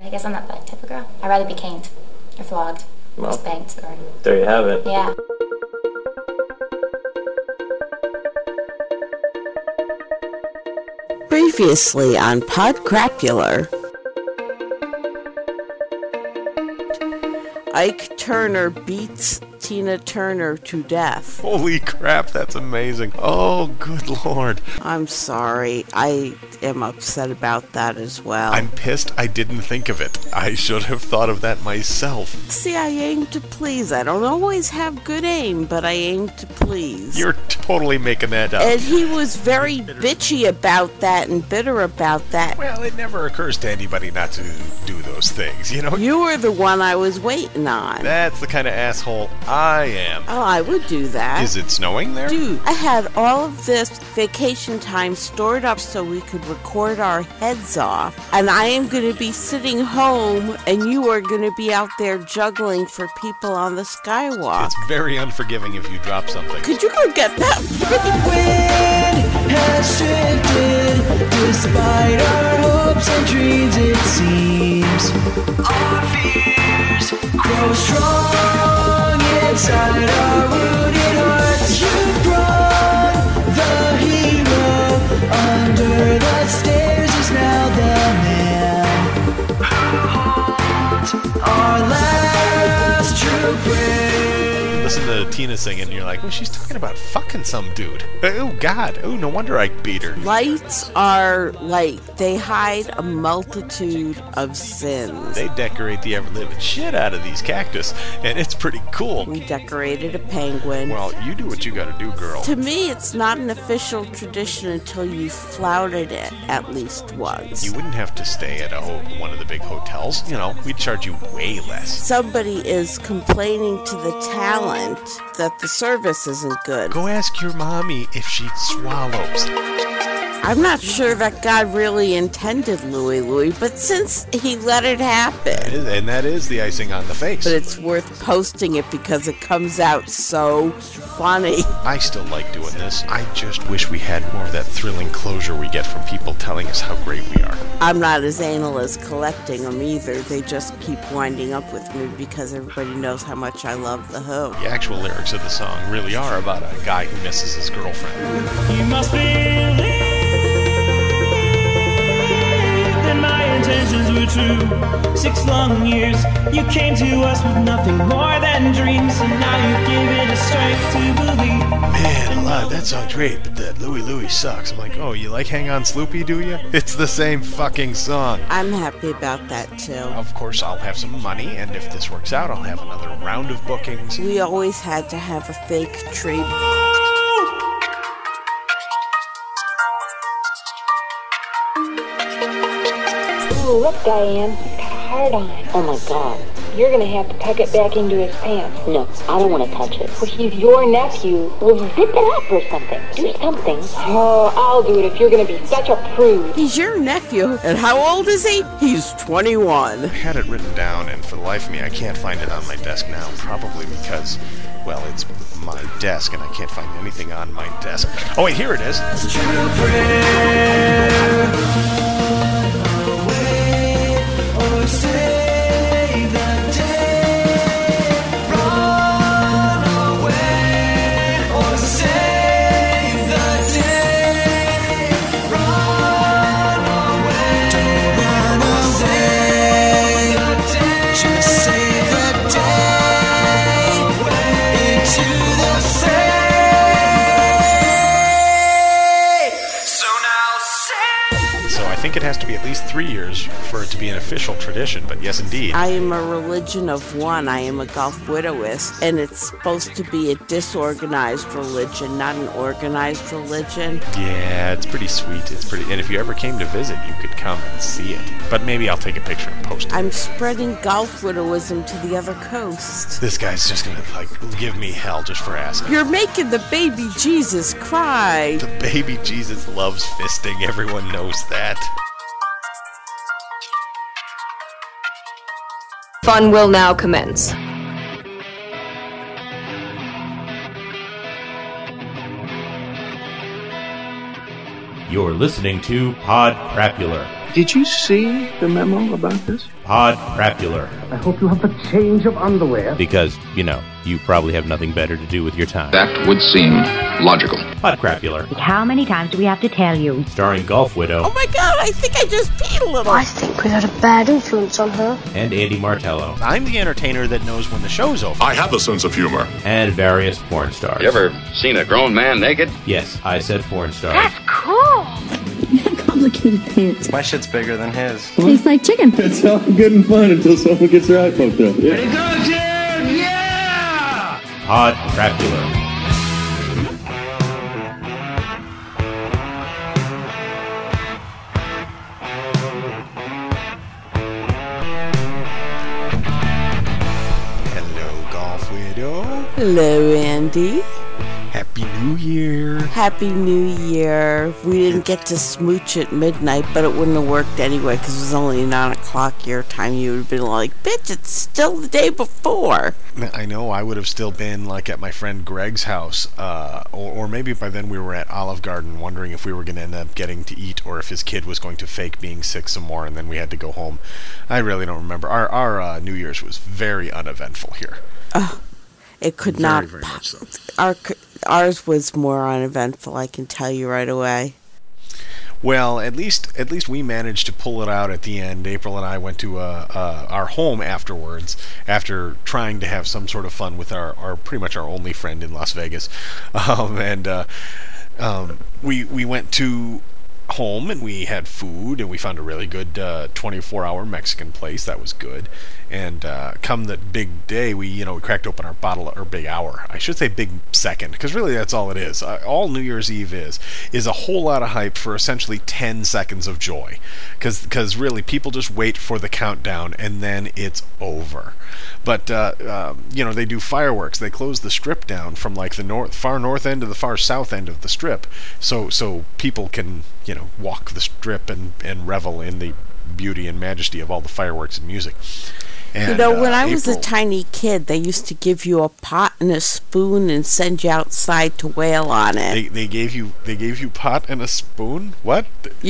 I guess I'm not that type of girl. I'd rather be caned or flogged or spanked. Or... There you have it. Yeah. Previously on Podcrapular, Ike Turner beats Tina Turner to death. Holy crap, that's amazing. Oh, good lord. I'm sorry. I am upset about that as well. I'm pissed I didn't think of it. I should have thought of that myself. See, I aim to please. I don't always have good aim, but I aim to please. You're totally making that up. And he was very bitchy about that and bitter about that. Well, it never occurs to anybody not to do those things, you know? You were the one I was waiting on. That's the kind of asshole I am. Oh, I would do that. Is it snowing there? Dude, I had all of this vacation time stored up so we could record our heads off. And I am going to be sitting home and you are going to be out there juggling for people on the skywalk. It's very unforgiving if you drop something. Could you go get that? Wind has shifted despite our hopes and dreams, it seems. Our fears grow strong inside our wounded hearts. You brought the hero under the stairs is now the man who holds our last true prayer. Listen to Tina singing and you're like, oh, she's talking about fucking some dude. Oh, God. Oh, no wonder I beat her. Lights are like, they hide a multitude of sins. They decorate the ever-living shit out of these cactus, and it's pretty cool. We decorated a penguin. Well, you do what you gotta do, girl. To me, it's not an official tradition until you've flouted it at least once. You wouldn't have to stay at one of the big hotels. You know, we'd charge you way less. Somebody is complaining to the talent that the service isn't good. Go ask your mommy if she swallows. I'm not sure that God really intended Louie, but since he let it happen. And that is the icing on the face. But it's worth posting it because it comes out so funny. I still like doing this. I just wish we had more of that thrilling closure we get from people telling us how great we are. I'm not as anal as collecting them either. They just keep winding up with me because everybody knows how much I love The Who. The actual lyrics of the song really are about a guy who misses his girlfriend. You must believe that my intentions were true. 6 long years, you came to us with nothing more than dreams, and now you've given us strength to believe. Man, alive, that song's great, but that Louie sucks. I'm like, oh, you like Hang On Sloopy, do you? It's the same fucking song. I'm happy about that too. Of course, I'll have some money, and if this works out, I'll have another round of bookings. We always had to have a fake tree. Ooh, look, Diane, he's got a hard on. Oh my God. You're gonna have to tuck it back into his pants. No, I don't want to touch it. Well, he's your nephew. Well, zip it up or something. Do something. Oh, I'll do it if you're gonna be such a prude. He's your nephew. And how old is he? He's 21. I had it written down, and for the life of me, I can't find it on my desk now. Probably because, well, it's my desk, and I can't find anything on my desk. Oh, wait, here it is. True prayer. Wait or save the day. Run away or save the day. Run away. Don't run away. Just save the day. Into the fray. So now say. So I think it has to be at least 3 years for it to be an official tradition, but yes, indeed. I am a religion of one. I am a Gulf Widowist, and it's supposed to be a disorganized religion, not an organized religion. Yeah, it's pretty sweet. It's pretty, and if you ever came to visit, you could come and see it. But maybe I'll take a picture and post it. I'm spreading Gulf Widowism to the other coast. This guy's just gonna, give me hell just for asking. You're making the baby Jesus cry. The baby Jesus loves fisting. Everyone knows that. Fun will now commence. You're listening to Podcrapular, Did you see the memo about this? Pod Crapular. I hope you have a change of underwear. Because, you probably have nothing better to do with your time. That would seem logical. Pod Crapular. How many times do we have to tell you? Starring Golf Widow. Oh my god, I think I just peed a little. I think we had a bad influence on her. And Andy Martello. I'm the entertainer that knows when the show's over. I have a sense of humor. And various porn stars. You ever seen a grown man naked? Yes, I said porn stars. That's cool. Complicated pants. My shit's bigger than his. Tastes like chicken. It's all good and fun until someone gets their eye poked up. Yeah. Ready, go, Jim! Yeah! Pod Crapular. Hello, Andy. Happy New Year. Happy New Year. We didn't get to smooch at midnight, but it wouldn't have worked anyway because it was only 9 o'clock your time. You would have been like, bitch, it's still the day before. I know. I would have still been like at my friend Greg's house, or maybe by then we were at Olive Garden wondering if we were going to end up getting to eat or if his kid was going to fake being sick some more and then we had to go home. I really don't remember. Our New Year's was very uneventful here. It could not. Very much so. Ours was more uneventful, I can tell you right away. Well, at least we managed to pull it out at the end. April and I went to our home afterwards, after trying to have some sort of fun with our pretty much our only friend in Las Vegas, we went to home and we had food and we found a really good 24-hour Mexican place that was good. And come the big day, we cracked open our bottle, or big hour. I should say big second, because really that's all it is. All New Year's Eve is a whole lot of hype for essentially 10 seconds of joy. Because really, people just wait for the countdown and then it's over. But, they do fireworks. They close the strip down from like the far north end to the far south end of the strip. So people can, walk the strip and revel in the beauty and majesty of all the fireworks and music. And, when I was a tiny kid, they used to give you a pot and a spoon and send you outside to wail on it. They gave you pot and a spoon? What?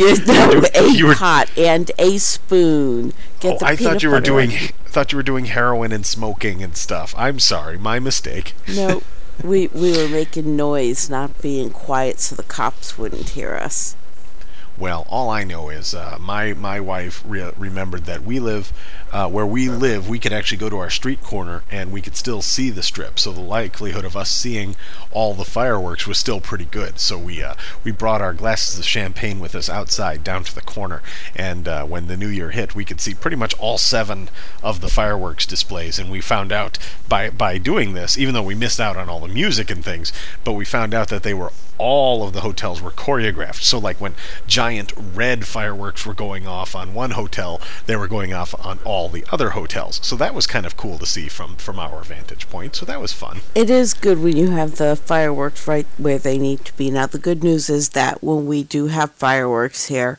Pot and a spoon. I thought you were doing heroin and smoking and stuff. I'm sorry, my mistake. No, we were making noise, not being quiet, so the cops wouldn't hear us. Well, all I know is my wife remembered that we live where we live. We could actually go to our street corner and we could still see the strip. So the likelihood of us seeing all the fireworks was still pretty good. So we brought our glasses of champagne with us outside down to the corner. And when the New Year hit, we could see pretty much all 7 of the fireworks displays. And we found out by doing this, even though we missed out on all the music and things, but we found out that all of the hotels were choreographed. So like when giant red fireworks were going off on one hotel, they were going off on all the other hotels. So that was kind of cool to see from our vantage point. So that was fun. It is good when you have the fireworks right where they need to be. Now the good news is that when we do have fireworks here,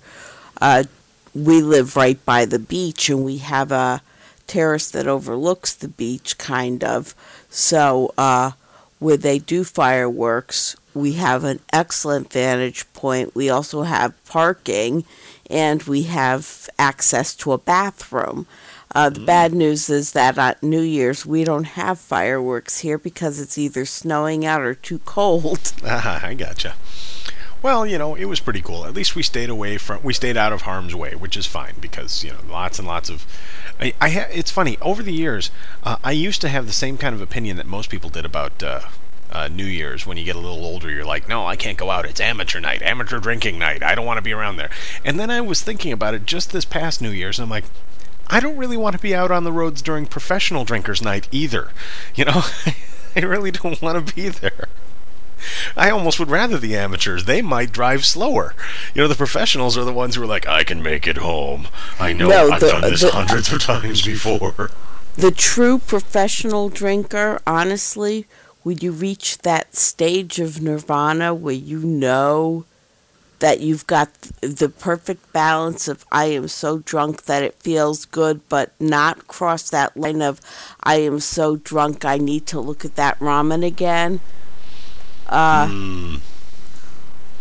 we live right by the beach and we have a terrace that overlooks the beach, kind of. So where they do fireworks, we have an excellent vantage point. We also have parking, and we have access to a bathroom. The bad news is that on New Year's, we don't have fireworks here because it's either snowing out or too cold. I gotcha. Well, it was pretty cool. At least we stayed out of harm's way, which is fine because, lots and lots of... it's funny, over the years, I used to have the same kind of opinion that most people did about New Year's. When you get a little older, you're like, no, I can't go out. It's amateur night, amateur drinking night. I don't want to be around there. And then I was thinking about it just this past New Year's, and I'm like, I don't really want to be out on the roads during professional drinkers' night either. I really don't want to be there. I almost would rather the amateurs. They might drive slower. The professionals are the ones who are like, I can make it home. I know, I've done this hundreds of times before. The true professional drinker, honestly, when you reach that stage of nirvana where you know that you've got the perfect balance of I am so drunk that it feels good, but not cross that line of I am so drunk I need to look at that ramen again.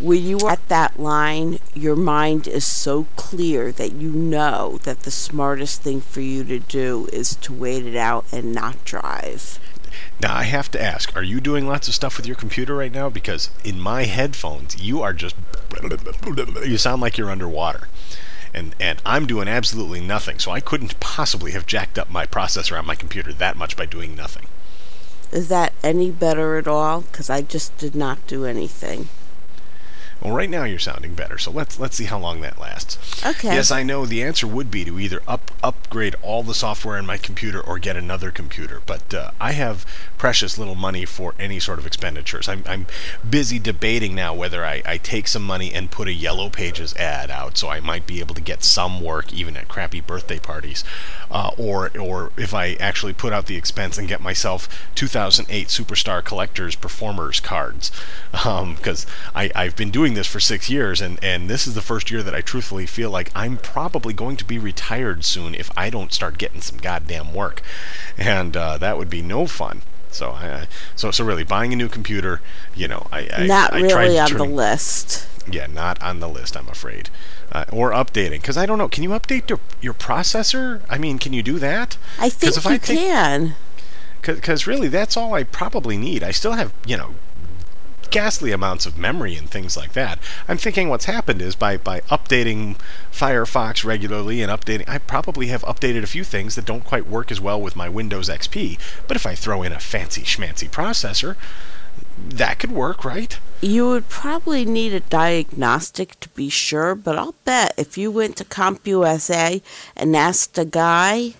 when you are at that line, your mind is so clear that you know that the smartest thing for you to do is to wait it out and not drive. Now, I have to ask, are you doing lots of stuff with your computer right now? Because in my headphones, you are just... You sound like you're underwater. And I'm doing absolutely nothing, so I couldn't possibly have jacked up my processor on my computer that much by doing nothing. Is that any better at all? Because I just did not do anything. Well, right now you're sounding better, so let's see how long that lasts. Okay. Yes, I know the answer would be to either upgrade all the software in my computer or get another computer, but I have precious little money for any sort of expenditures. I'm busy debating now whether I take some money and put a Yellow Pages ad out, so I might be able to get some work even at crappy birthday parties, or if I actually put out the expense and get myself 2008 Superstar Collectors Performers cards, because I've been doing this for 6 years, and this is the first year that I truthfully feel like I'm probably going to be retired soon if I don't start getting some goddamn work, and that would be no fun. So really, buying a new computer, I not really tried on the list. Yeah, not on the list, I'm afraid. Or updating, because I don't know. Can you update your processor? I mean, can you do that? I think you can. Because really, that's all I probably need. I still have, ghastly amounts of memory and things like that. I'm thinking what's happened is by updating Firefox regularly and updating, I probably have updated a few things that don't quite work as well with my Windows XP. But if I throw in a fancy schmancy processor, that could work, right? You would probably need a diagnostic to be sure, but I'll bet if you went to CompUSA and asked a guy,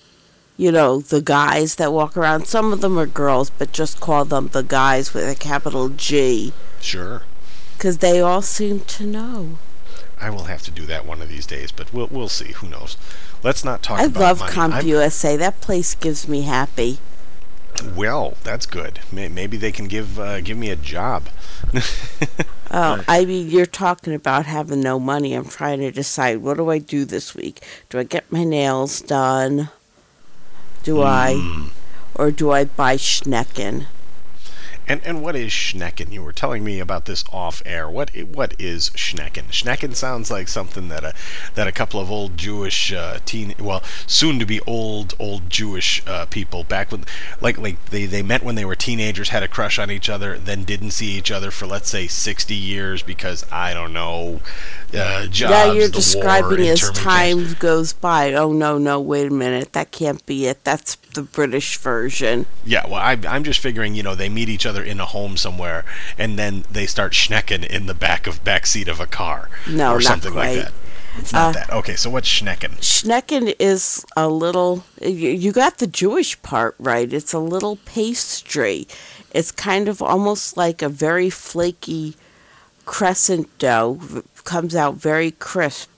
the guys that walk around, some of them are girls, but just call them the guys with a capital G. Sure. Because they all seem to know. I will have to do that one of these days, but we'll see. Who knows? Let's not talk about money. I love CompUSA. That place gives me happy. Well, that's good. Maybe they can give me a job. I mean, you're talking about having no money. I'm trying to decide, what do I do this week? Do I get my nails done? Or do I buy Schnecken? And what is Schnecken? You were telling me about this off air. What is Schnecken? Schnecken sounds like something that a couple of old Jewish soon to be old Jewish people back when like they met when they were teenagers, had a crush on each other, then didn't see each other for let's say 60 years because I don't know, jobs. Yeah, you're describing as time goes by. Oh no, wait a minute, that can't be it. That's the British version. Yeah, well, I'm just figuring, they meet each other in a home somewhere, and then they start Schnecken in the back seat of a car, or something like that. It's not that. Okay, so what's Schnecken? Schnecken is a little. You got the Jewish part right. It's a little pastry. It's kind of almost like a very flaky crescent dough. Comes out very crisp.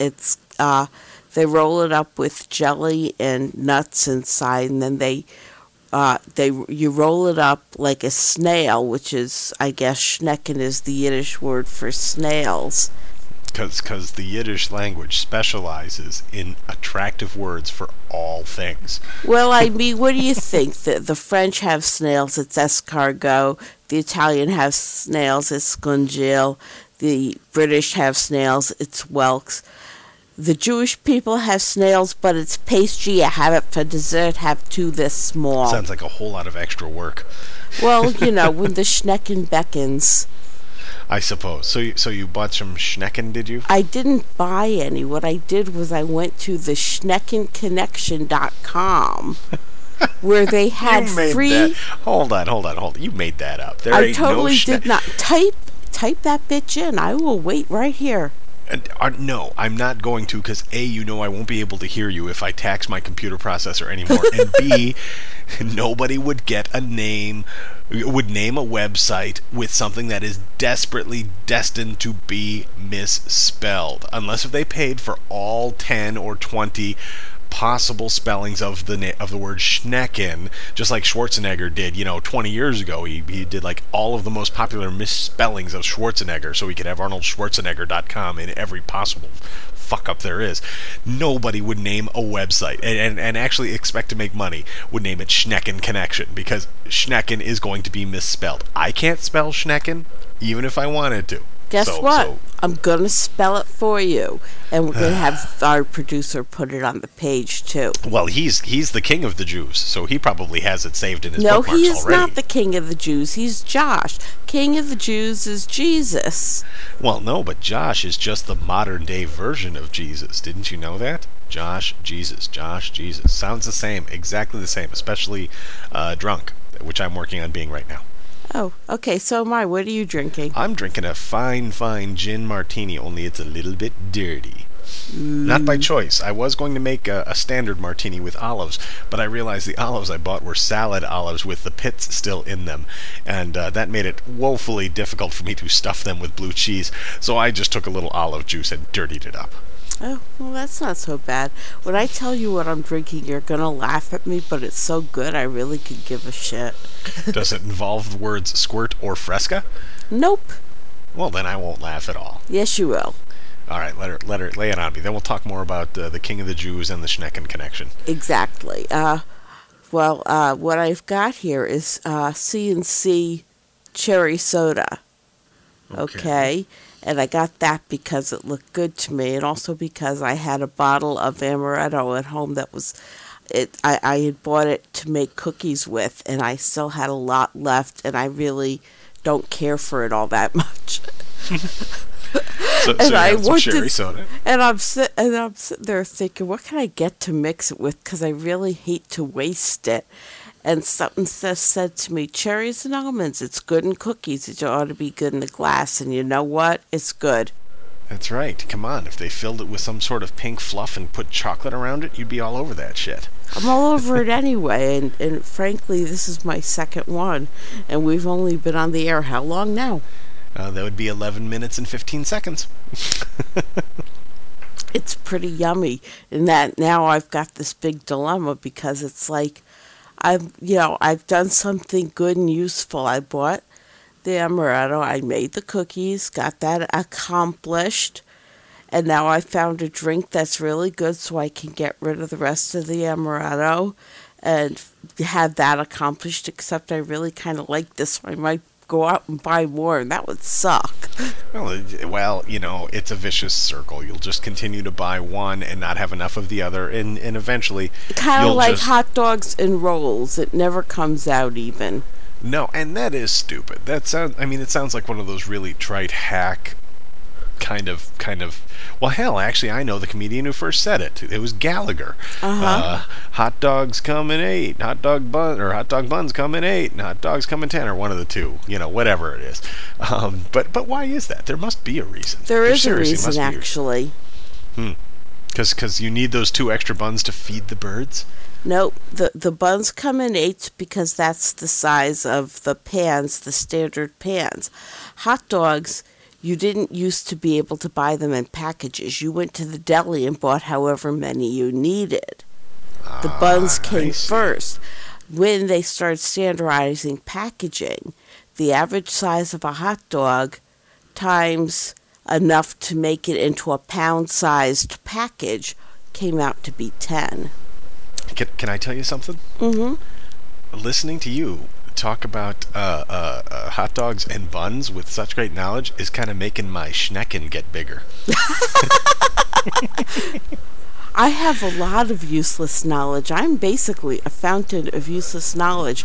They roll it up with jelly and nuts inside, and then you roll it up like a snail, which is, I guess, Schnecken is the Yiddish word for snails. Because the Yiddish language specializes in attractive words for all things. Well, I mean, what do you think? The French have snails, it's escargot. The Italian have snails, it's scungil. The British have snails, it's whelks. The Jewish people have snails, but it's pastry. You have it for dessert, have two this small. Sounds like a whole lot of extra work. Well, when the Schnecken beckons. I suppose. So you bought some Schnecken, did you? I didn't buy any. What I did was I went to the SchneckenConnection.com where they had free... Hold on. You made that up. I totally did not. Type that bitch in. I will wait right here. No, I'm not going to, because A, I won't be able to hear you if I tax my computer processor anymore, and B, nobody would name a website with something that is desperately destined to be misspelled, unless if they paid for all 10 or 20 possible spellings of the word Schnecken, just like Schwarzenegger did, 20 years ago. He did like all of the most popular misspellings of Schwarzenegger so he could have ArnoldSchwarzenegger.com in every possible fuck up there is. Nobody would name a website and actually expect to make money would name it Schnecken Connection, because Schnecken is going to be misspelled. I can't spell Schnecken even if I wanted to. Guess what? I'm going to spell it for you. And we're going to have our producer put it on the page, too. Well, he's the king of the Jews, so he probably has it saved in his bookmarks already. No, he is not the king of the Jews. He's Josh. King of the Jews is Jesus. Well, no, but Josh is just the modern-day version of Jesus. Didn't you know that? Josh, Jesus. Josh, Jesus. Sounds the same. Exactly the same, especially drunk, which I'm working on being right now. Oh, okay, so am I. What are you drinking? I'm drinking a fine gin martini, only it's a little bit dirty. Not by choice. I was going to make a standard martini with olives, but I realized the olives I bought were salad olives with the pits still in them, and that made it woefully difficult for me to stuff them with blue cheese, so I just took a little olive juice and dirtied it up. Oh, well, that's not so bad. When I tell you what I'm drinking, you're going to laugh at me, but it's so good I really could give a shit. Does it involve the words squirt or fresca? Nope. Well, then I won't laugh at all. Yes, you will. All right, let her lay it on me. Then we'll talk more about the King of the Jews and the Schnecken connection. Exactly. What I've got here is C&C cherry soda. Okay. And I got that because it looked good to me, and also because I had a bottle of amaretto at home that was, I had bought it to make cookies with, and I still had a lot left, and I really don't care for it all that much. So I want cherry soda. And I'm sitting there thinking, what can I get to mix it with? Because I really hate to waste it. And something said to me, cherries and almonds, it's good in cookies. It ought to be good in a glass. And you know what? It's good. That's right. Come on. If they filled it with some sort of pink fluff and put chocolate around it, you'd be all over that shit. I'm all over it anyway. And frankly, this is my second one. And we've only been on the air how long now? That would be 11 minutes and 15 seconds. It's pretty yummy. In that now I've got this big dilemma because it's like, I've done something good and useful. I bought the amaretto, I made the cookies, got that accomplished, and now I found a drink that's really good so I can get rid of the rest of the amaretto and have that accomplished, except I really kind of like this, so I might go out and buy more, and that would suck. Well, it's a vicious circle. You'll just continue to buy one and not have enough of the other, and eventually kind of like hot dogs and rolls. It never comes out even. No, and that is stupid. It sounds like one of those really trite hack kind of. Well, hell, actually, I know the comedian who first said it. It was Gallagher. Hot dogs come in 8, hot dog buns come in 8, and hot dogs come in 10, or one of the two. Whatever it is. But why is that? There must be a reason. There is a reason, actually. Because you need those 2 extra buns to feed the birds? Nope. The buns come in 8 because that's the size of the pans, the standard pans. Hot dogs, you didn't used to be able to buy them in packages. You went to the deli and bought however many you needed. The buns came first. When they started standardizing packaging, the average size of a hot dog times enough to make it into a pound-sized package came out to be 10. Can I tell you something? Mm-hmm. Listening to you talk about hot dogs and buns with such great knowledge is kind of making my schnecken get bigger. I have a lot of useless knowledge. I'm basically a fountain of useless knowledge.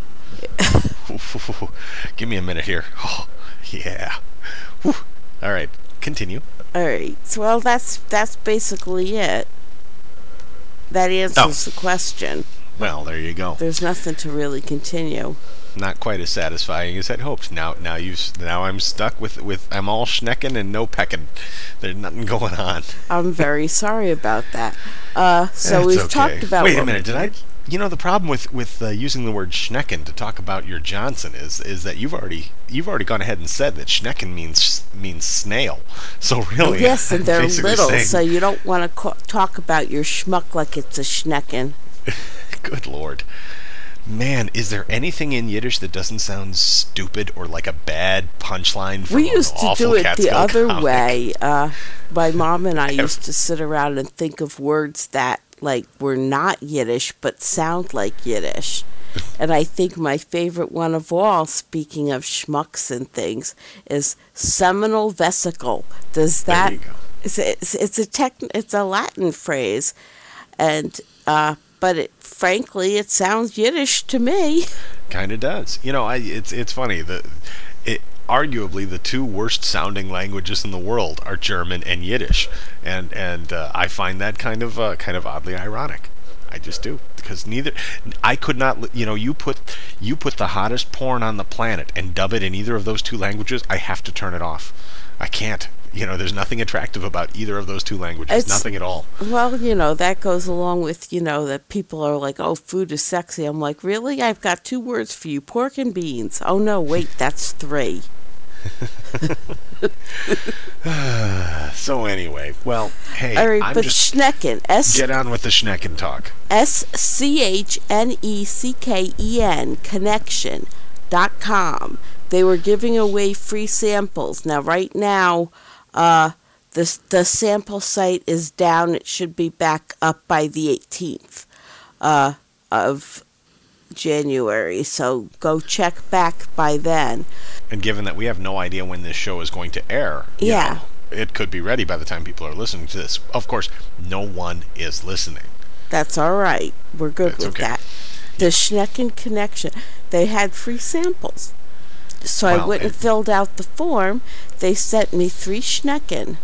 Give me a minute here. Oh, yeah. Whew. All right, continue. All right. So, well, that's basically it. That answers the question. Well, there you go. There's nothing to really continue. Not quite as satisfying as I'd hoped. Now I'm stuck with I'm all schnecken and no pecking. There's nothing going on. I'm very sorry about that. So we've talked about. Wait a minute. Did I? The problem with using the word schnecken to talk about your Johnson is that you've already gone ahead and said that schnecken means snail. So really, yes, and they're little, so you don't want to talk about your schmuck like it's a schnecken. Good Lord. Man, is there anything in Yiddish that doesn't sound stupid or like a bad punchline from We used to do it the other comic? way. My mom and I used to sit around and think of words that were not Yiddish but sound like Yiddish. And I think my favorite one of all, speaking of schmucks and things, is seminal vesicle. Does that? There you go. It's a Latin phrase, and but frankly, it sounds Yiddish to me. Kind of does. It's funny. Arguably the two worst sounding languages in the world are German and Yiddish, and I find that kind of oddly ironic. I just do, because I could not. You put the hottest porn on the planet and dub it in either of those two languages, I have to turn it off. I can't. There's nothing attractive about either of those two languages. Nothing at all. Well, that goes along with, that people are like, oh, food is sexy. I'm like, really? I've got 2 words for you, pork and beans. Oh, no, wait, that's 3. So anyway, well, hey, all right, but Schnecken, get on with the Schnecken talk. SCHNECKEN connection.com. They were giving away free samples. Now, right now, the sample site is down. It should be back up by the 18th of January. So go check back by then. And given that we have no idea when this show is going to air, it could be ready by the time people are listening to this. Of course, no one is listening. That's all right. We're good with that. The Schnecken Connection. They had free samples. So I went and filled out the form. They sent me 3 Schnecken.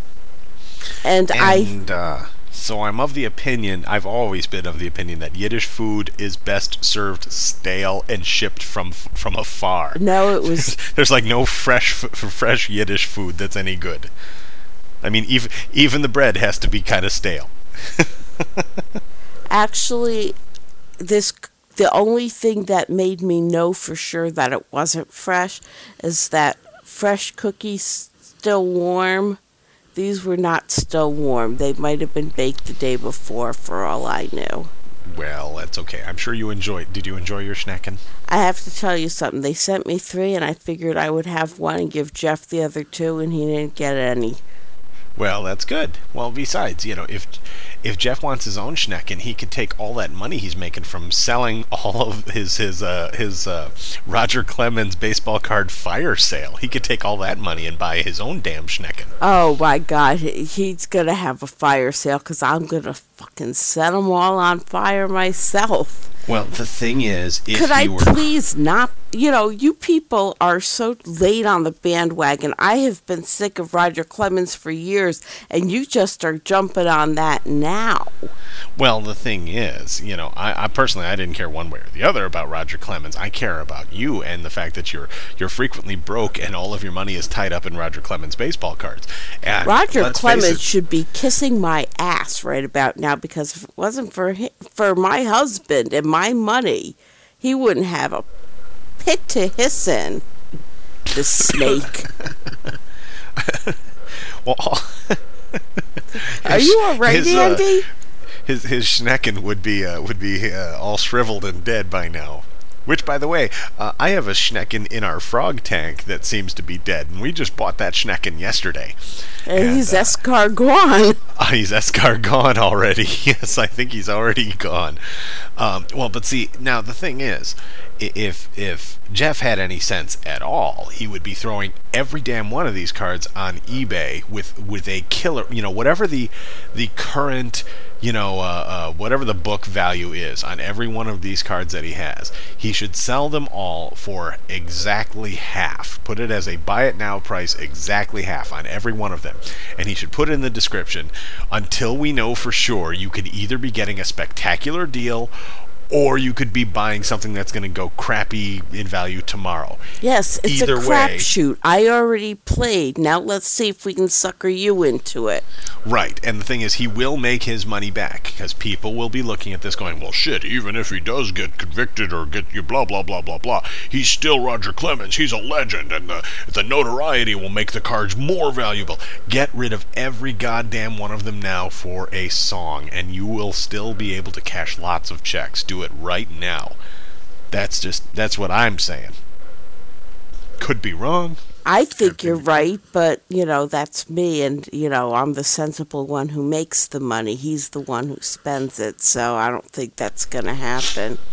So I'm of the opinion, I've always been of the opinion that Yiddish food is best served stale and shipped from afar. No, it was... There's like no fresh Yiddish food that's any good. I mean, even the bread has to be kind of stale. Actually, the only thing that made me know for sure that it wasn't fresh is that fresh cookies still warm. These were not still warm. They might have been baked the day before, for all I knew. Well, that's okay. I'm sure you enjoyed. Did you enjoy your Schnecken? I have to tell you something. They sent me 3, and I figured I would have 1 and give Jeff the other 2, and he didn't get any. Well, that's good. Well, besides, if Jeff wants his own Schnecken, he could take all that money he's making from selling all of his Roger Clemens baseball card fire sale. He could take all that money and buy his own damn Schnecken. Oh my God, he's gonna have a fire sale because I'm gonna fucking set them all on fire myself. Well, the thing is, please not? You people are so late on the bandwagon. I have been sick of Roger Clemens for years, and you just are jumping on that now. Well, the thing is, I personally, I didn't care one way or the other about Roger Clemens. I care about you and the fact that you're frequently broke and all of your money is tied up in Roger Clemens baseball cards. And Roger Clemens should be kissing my ass right about now, because if it wasn't for my husband and my money, he wouldn't have a pit to hiss in. The snake. Well, are you all right, Andy? His Schnecken would be all shriveled and dead by now. Which, by the way, I have a Schnecken in our frog tank that seems to be dead, and we just bought that Schnecken yesterday. And he's escargot. He's escargot already. Yes, I think he's already gone. Well, but see, now the thing is, if Jeff had any sense at all, he would be throwing every damn one of these cards on eBay with a killer, whatever the current, whatever the book value is on every one of these cards that he has. He should sell them all for exactly half. Put it as a buy it now price, exactly half on every one of them. And he should put in the description, until we know for sure, you could either be getting a spectacular deal, or you could be buying something that's going to go crappy in value tomorrow. Yes, it's either a crapshoot. I already played. Now let's see if we can sucker you into it. Right, and the thing is, he will make his money back, because people will be looking at this going, well, shit, even if he does get convicted or get you blah, blah, blah, blah, blah, he's still Roger Clemens. He's a legend, and the notoriety will make the cards more valuable. Get rid of every goddamn one of them now for a song, and you will still be able to cash lots of checks. Do it right now. That's what I'm saying. Could be wrong. I think you're right, but that's me, and I'm the sensible one who makes the money. He's the one who spends it, so I don't think that's going to happen.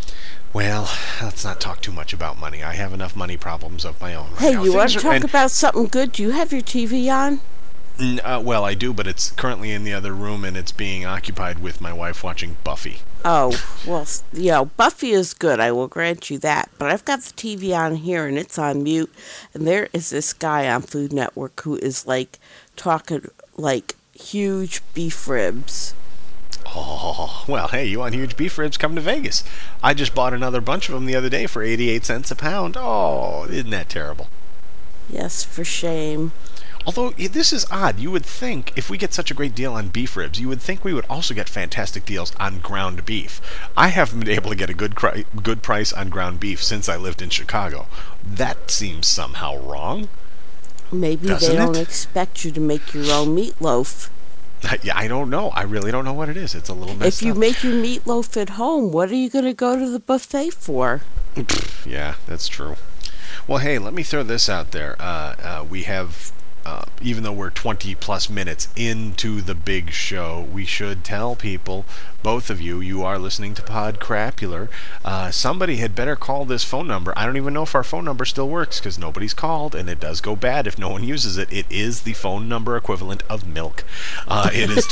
Well, let's not talk too much about money. I have enough money problems of my own right Hey, now. you want to talk about something good? Do you have your TV on? Well, I do, but it's currently in the other room, and it's being occupied with my wife watching Buffy. Oh, well, Buffy is good. I will grant you that. But I've got the TV on here, and it's on mute. And there is this guy on Food Network who is, talking, huge beef ribs. Oh, well, hey, you want huge beef ribs? Come to Vegas. I just bought another bunch of them the other day for 88 cents a pound. Oh, isn't that terrible? Yes, for shame. Although, this is odd. You would think, if we get such a great deal on beef ribs, you would think we would also get fantastic deals on ground beef. I haven't been able to get a good price on ground beef since I lived in Chicago. That seems somehow wrong. Maybe they don't expect you to make your own meatloaf. Yeah, I don't know. I really don't know what it is. It's a little messed up. If you make your meatloaf at home, what are you going to go to the buffet for? Yeah, that's true. Well, hey, let me throw this out there. We have... even though we're 20 plus minutes into the big show, we should tell people, both of you, you are listening to Podcrapular. Somebody had better call this phone number. I don't even know if our phone number still works because nobody's called, and it does go bad if no one uses it. It is the phone number equivalent of milk. It is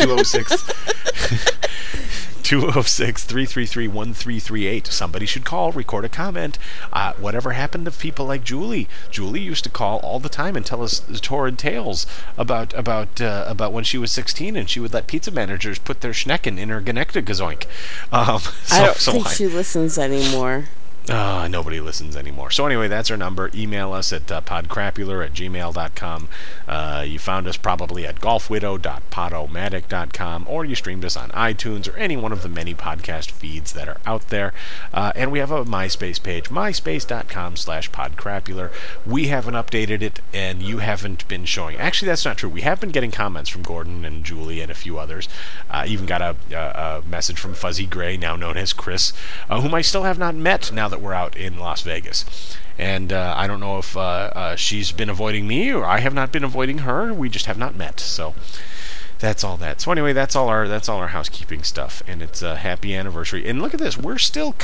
206-333-1338. Somebody should call, record a comment. Whatever happened to people like Julie? Julie used to call all the time and tell us torrid tales about when she was 16 and she would let pizza managers put their schnecken in her Genecta-gazoink. I don't think she listens anymore. Nobody listens anymore. So anyway, that's our number. Email us at podcrapular@gmail.com. You found us probably at golfwidow.podomatic.com, or you streamed us on iTunes or any one of the many podcast feeds that are out there. And we have a MySpace page, myspace.com/podcrapular. We haven't updated it, and you haven't been showing. Actually, that's not true. We have been getting comments from Gordon and Julie and a few others. Even got a message from Fuzzy Gray, now known as Chris, whom I still have not met now that we're out in Las Vegas. And I don't know if she's been avoiding me or I have not been avoiding her. We just have not met. So that's all that. So anyway, that's all our housekeeping stuff, and it's a happy anniversary. And look at this, we're just a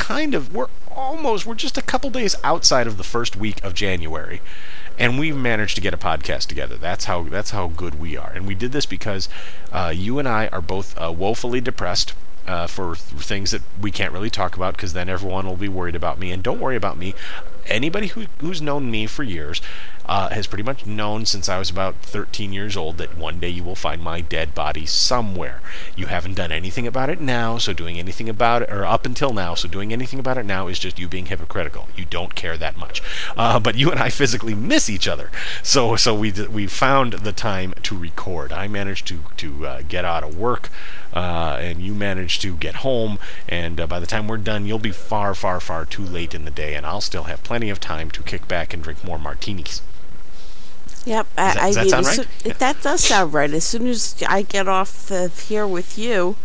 couple days outside of the first week of January, and we've managed to get a podcast together. That's how good we are. And we did this because you and I are both woefully depressed. For things that we can't really talk about, because then everyone will be worried about me. And don't worry about me. Anybody who's known me for years has pretty much known since I was about 13 years old that one day you will find my dead body somewhere. You haven't done anything about it now, so doing anything about it, or up until now, so doing anything about it now is just you being hypocritical. You don't care that much. But you and I physically miss each other. So we found the time to record. I managed to get out of work, and you managed to get home, and by the time we're done, you'll be far, far, far too late in the day, and I'll still have plenty of time to kick back and drink more martinis. Yep, does that sound right? That does sound right. As soon as I get off here with you,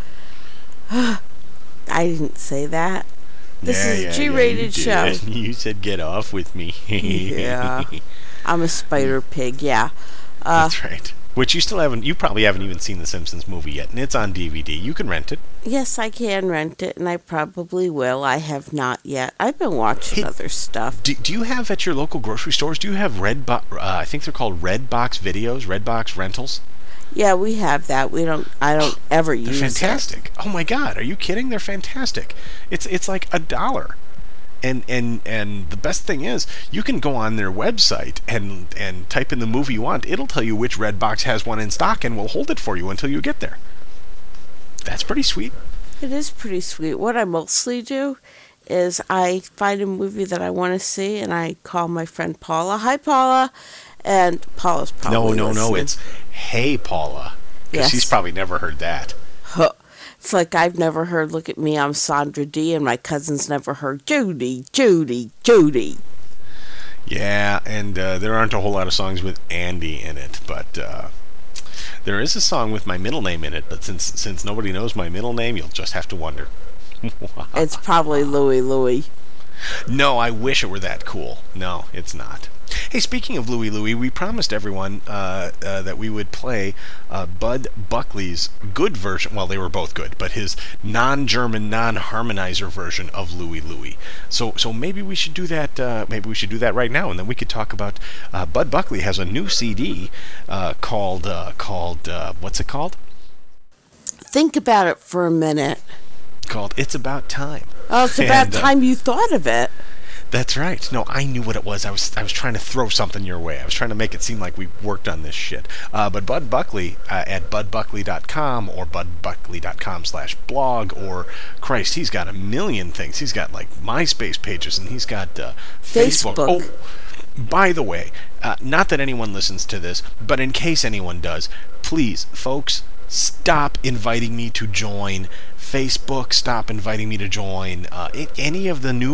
I didn't say that. This is a G-rated show. You said get off with me. Yeah, I'm a spider pig. Yeah, that's right. Which you probably haven't even seen the Simpsons movie yet, and it's on DVD. You can rent it. Yes, I can rent it, and I probably will. I have not yet. I've been watching other stuff. Do you have at your local grocery stores, do you have I think they're called Redbox videos, Redbox rentals? Yeah, we have that. I don't ever use it. They're fantastic. Oh my God, are you kidding? They're fantastic. It's like $1. And the best thing is, you can go on their website and type in the movie you want. It'll tell you which Redbox has one in stock and will hold it for you until you get there. That's pretty sweet. It is pretty sweet. What I mostly do is I find a movie that I want to see, and I call my friend Paula. Hi, Paula. And Paula's probably No, it's Hey, Paula. Because she's probably never heard that. Huh. It's like I've never heard Look at Me, I'm Sandra D, and my cousin's never heard Judy, Judy, Judy. Yeah, and there aren't a whole lot of songs with Andy in it, but there is a song with my middle name in it, but since nobody knows my middle name, you'll just have to wonder. It's probably Louie. No, I wish it were that cool. No, it's not. Hey, speaking of Louie Louie, we promised everyone that we would play Bud Buckley's good version. Well, they were both good, but his non-German, non-harmonizer version of Louie Louie. So maybe we should do that. Maybe we should do that right now, and then we could talk about. Bud Buckley has a new CD called what's it called? Think about it for a minute. Called "It's About Time." Oh, it's about time you thought of it. That's right. No, I knew what it was. I was trying to throw something your way. I was trying to make it seem like we worked on this shit. But Bud Buckley at budbuckley.com or budbuckley.com/blog or Christ, he's got a million things. He's got like MySpace pages and he's got Facebook. Oh, by the way, not that anyone listens to this, but in case anyone does, please, folks, stop inviting me to join Facebook. Stop inviting me to join any of the new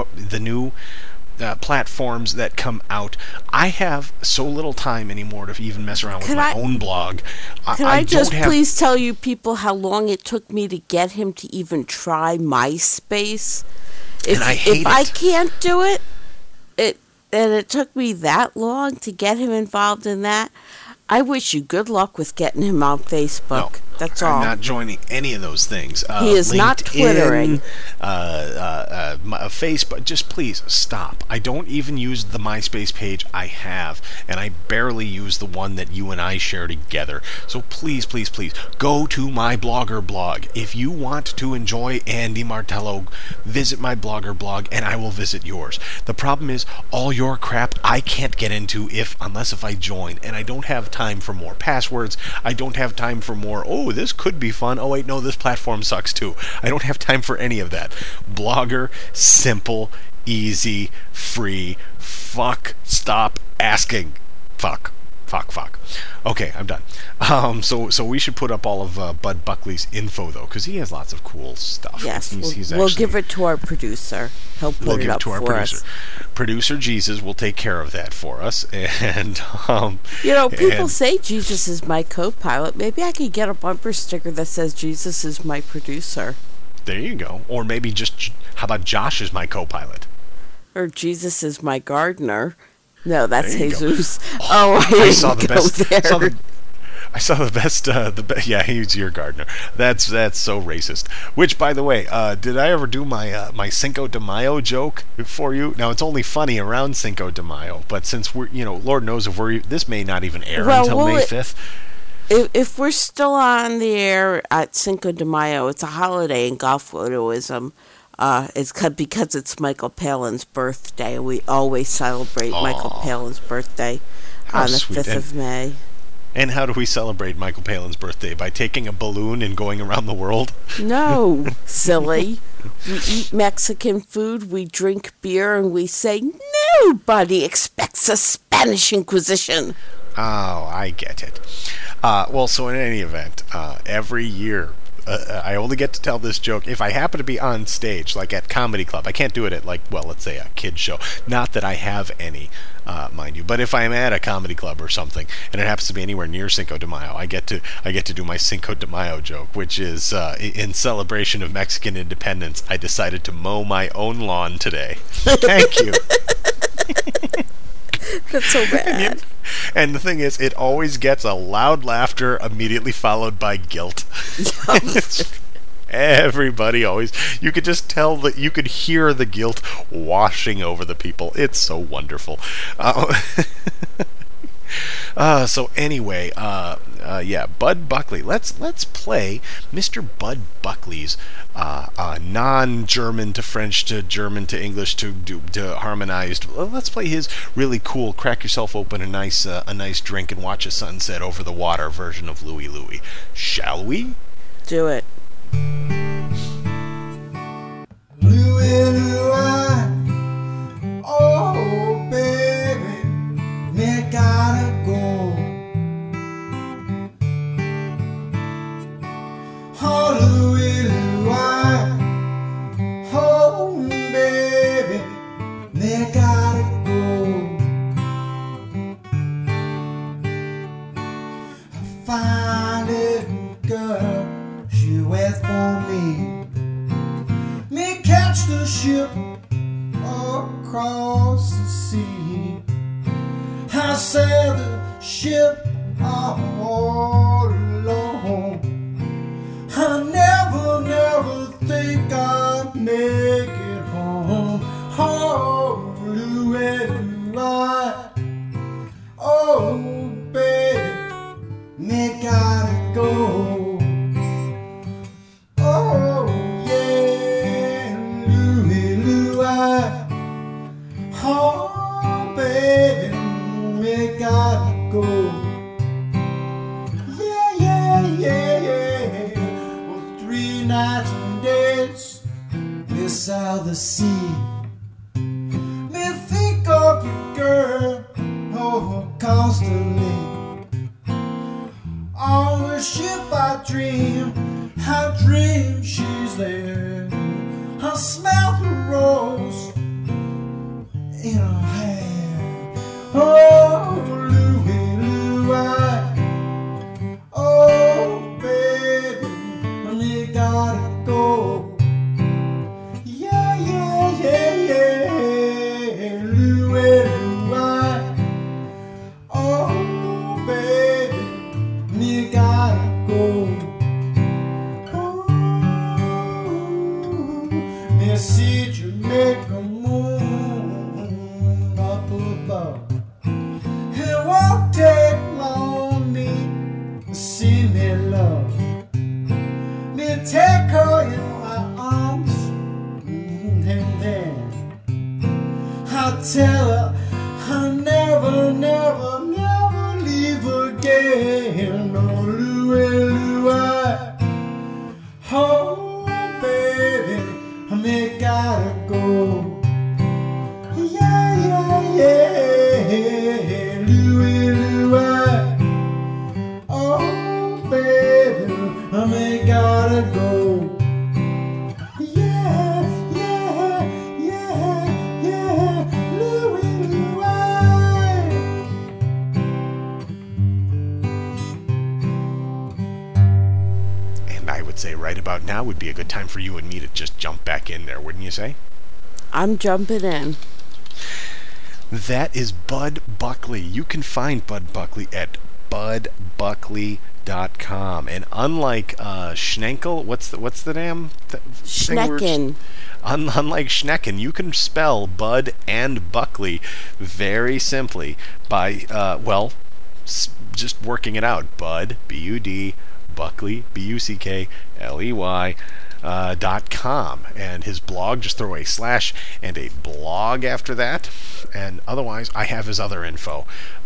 platforms that come out. I have so little time anymore to even mess around with my own blog. Can I just please tell you people how long it took me to get him to even try MySpace? If I can't do it, and it took me that long to get him involved in that, I wish you good luck with getting him on Facebook. No, that's all. I'm not joining any of those things. He is LinkedIn, not Twittering. Facebook. Just please stop. I don't even use the MySpace page I have, and I barely use the one that you and I share together. So please, please, please, go to my Blogger blog. If you want to enjoy Andy Martello, visit my Blogger blog, and I will visit yours. The problem is, all your crap I can't get into unless I join, and I don't have time for more passwords. I don't have time for more, oh, this could be fun. Oh, wait, no, this platform sucks too. I don't have time for any of that. Blogger, simple, easy, free. Stop asking. Fuck. Okay, I'm done. So we should put up all of Bud Buckley's info, though, because he has lots of cool stuff. Yes, we'll give it to our producer. He'll put it up for us. Producer Jesus will take care of that for us. And people say Jesus is my co-pilot. Maybe I could get a bumper sticker that says Jesus is my producer. There you go. Or maybe just, how about Josh is my co-pilot? Or Jesus is my gardener. No, that's Jesus. I saw the best. Yeah, he's your gardener. That's so racist. Which, by the way, did I ever do my Cinco de Mayo joke for you? Now it's only funny around Cinco de Mayo, but since we're, Lord knows if this may not even air until May 5th. If we're still on the air at Cinco de Mayo, it's a holiday in Gulf Photoism. It's because it's Michael Palin's birthday. We always celebrate Michael Palin's birthday on the 5th of May. And how do we celebrate Michael Palin's birthday? By taking a balloon and going around the world? No, silly. We eat Mexican food, we drink beer, and we say, nobody expects a Spanish Inquisition. Oh, I get it. So in any event, every year, I only get to tell this joke if I happen to be on stage, like at Comedy Club. I can't do it at, let's say a kid show. Not that I have any, mind you. But if I'm at a comedy club or something, and it happens to be anywhere near Cinco de Mayo, I get to do my Cinco de Mayo joke, which is in celebration of Mexican independence. I decided to mow my own lawn today. Thank you. That's so bad. And the thing is, it always gets a loud laughter immediately followed by guilt. Everybody always, you could just tell that you could hear the guilt washing over the people. It's so wonderful. So anyway, Bud Buckley. Let's play Mr. Bud Buckley's non-German to French to German to English to harmonized. Let's play his really cool, crack yourself open a nice drink and watch a sunset over the water version of Louie Louie. Shall we? Do it. Louie Louie, oh baby, me gotta go. Oh Louie Louie, oh baby, me gotta go. A fine little girl, she waits for me. Me catch the ship across the sea. I sailed the ship all alone. I never think I'll make it home. Oh, Louis, oh, baby, me gotta go. Oh, yeah, Louis, oh, baby, me gotta go. Yeah. Well, 3 nights and days beside the sea. Me think of a girl, oh, constantly. On the ship I dream she's there. I smell the rose in her hair. Oh, Louis, oh, baby, me gotta go. Yeah, Louis, oh, baby, me gotta go. Me see Jamaica moon up above. It won't take long me to see me love. Me take her in my arms, and then I'll tell her I'll never leave again. Oh, Louis, oh, baby, me gotta go. Yeah, Louis, oh, baby, me gotta go. Yeah, Louis. And I would say right about now would be a good time for you and me to just jump back in there, wouldn't you say? I'm jumping in. That is Bud Buckley. You can find Bud Buckley at budbuckley.com. And unlike Schnenkel, what's the damn Schnecken. Unlike Schnecken, you can spell Bud and Buckley very simply by just working it out. Bud, B-U-D, Buckley, B-U-C-K-L-E-Y. .com, and his blog, just throw a slash and a blog after that, and otherwise I have his other info.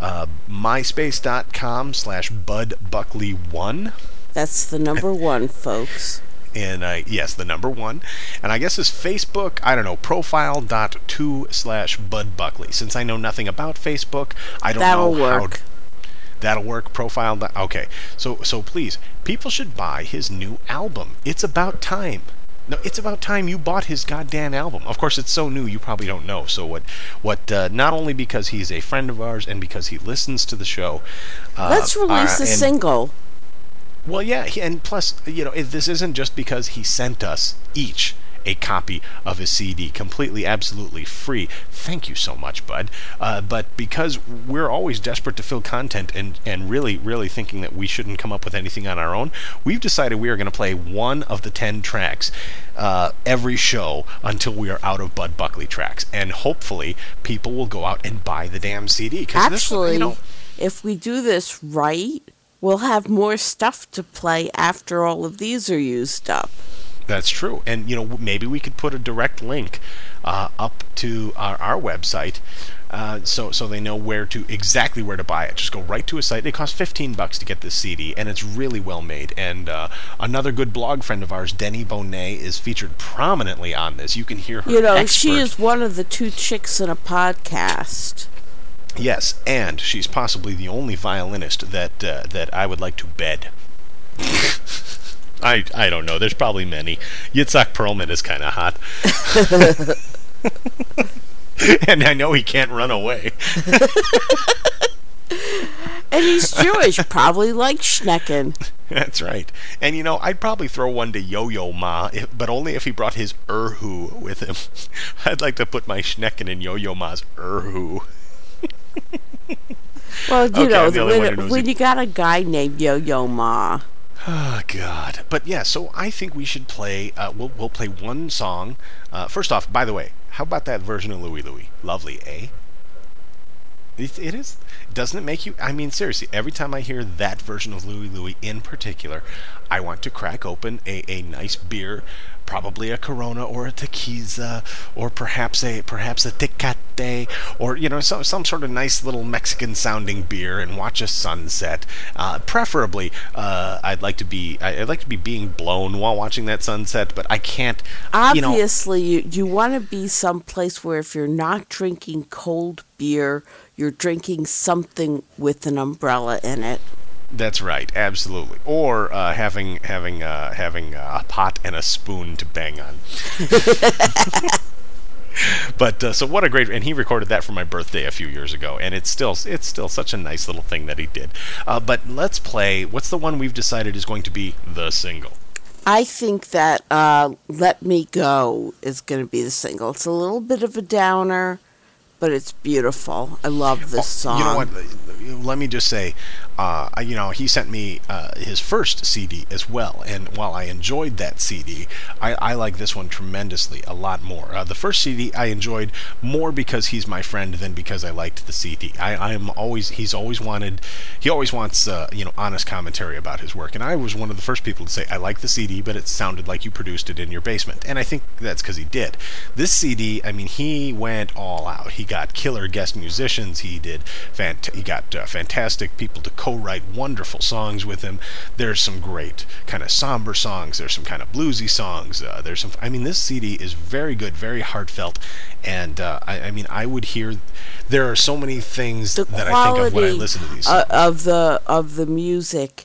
myspace.com/budbuckley1. That's the number 1, folks. And yes, the number 1. And I guess his Facebook, I don't know, profile.2/budbuckley. Since I know nothing about Facebook, I don't know how. That'll work. Profile. Okay. So please, people should buy his new album. It's about time. No, it's about time you bought his goddamn album. Of course, it's so new you probably don't know. So what? Not only because he's a friend of ours and because he listens to the show. Let's release a single. Well, yeah, and plus, this isn't just because he sent us each a copy of his CD completely, absolutely free. Thank you so much, Bud. But because we're always desperate to fill content and really, really thinking that we shouldn't come up with anything on our own, we've decided we are going to play one of the 10 tracks every show until we are out of Bud Buckley tracks. And hopefully people will go out and buy the damn CD. Actually, if we do this right, we'll have more stuff to play after all of these are used up. That's true. And, maybe we could put a direct link up to our website so they know exactly where to buy it. Just go right to a site. It costs $15 to get this CD, and it's really well made. And another good blog friend of ours, Denny Bonet, is featured prominently on this. You can hear her she is one of the 2 chicks in a podcast. Yes, and she's possibly the only violinist that I would like to bed. I don't know. There's probably many. Yitzhak Perlman is kind of hot. And I know he can't run away. And he's Jewish, probably like Schnecken. That's right. And I'd probably throw one to Yo-Yo Ma, but only if he brought his Erhu with him. I'd like to put my Schnecken in Yo-Yo Ma's Erhu. Well, you Okay, know, when you got a guy named Yo-Yo Ma. Oh, God. But yeah, so I think we should play, we'll play one song. First off, by the way, how about that version of Louie Louie? Lovely, eh? It is. Doesn't it make you... I mean, seriously, every time I hear that version of Louie Louie in particular, I want to crack open a nice beer, probably a Corona or a Tequila, or perhaps a Tecate, or, you know, some sort of nice little Mexican-sounding beer and watch a sunset. Preferably, I'd like to be being blown while watching that sunset, but I can't... Obviously, you want to be someplace where if you're not drinking cold beer, you're drinking something with an umbrella in it. That's right, absolutely. Or having a pot and a spoon to bang on. But so what a great, and he recorded that for my birthday a few years ago, and it's still such a nice little thing that he did. But let's play. What's the one we've decided is going to be the single? I think that "Let Me Go" is going to be the single. It's a little bit of a downer, but it's beautiful. I love this song. You know what? Let me just say, he sent me his first CD as well, and while I enjoyed that CD, I like this one tremendously, a lot more. The first CD I enjoyed more because he's my friend than because I liked the CD. He always wants honest commentary about his work, and I was one of the first people to say, I like the CD, but it sounded like you produced it in your basement, and I think that's because he did. This CD, I mean, he went all out. He got killer guest musicians. He got fantastic people to co-write wonderful songs with him. There's some great kind of somber songs. There's some kind of bluesy songs. This CD is very good, very heartfelt, and I would hear. There are so many things that I think of when I listen to these songs. of the music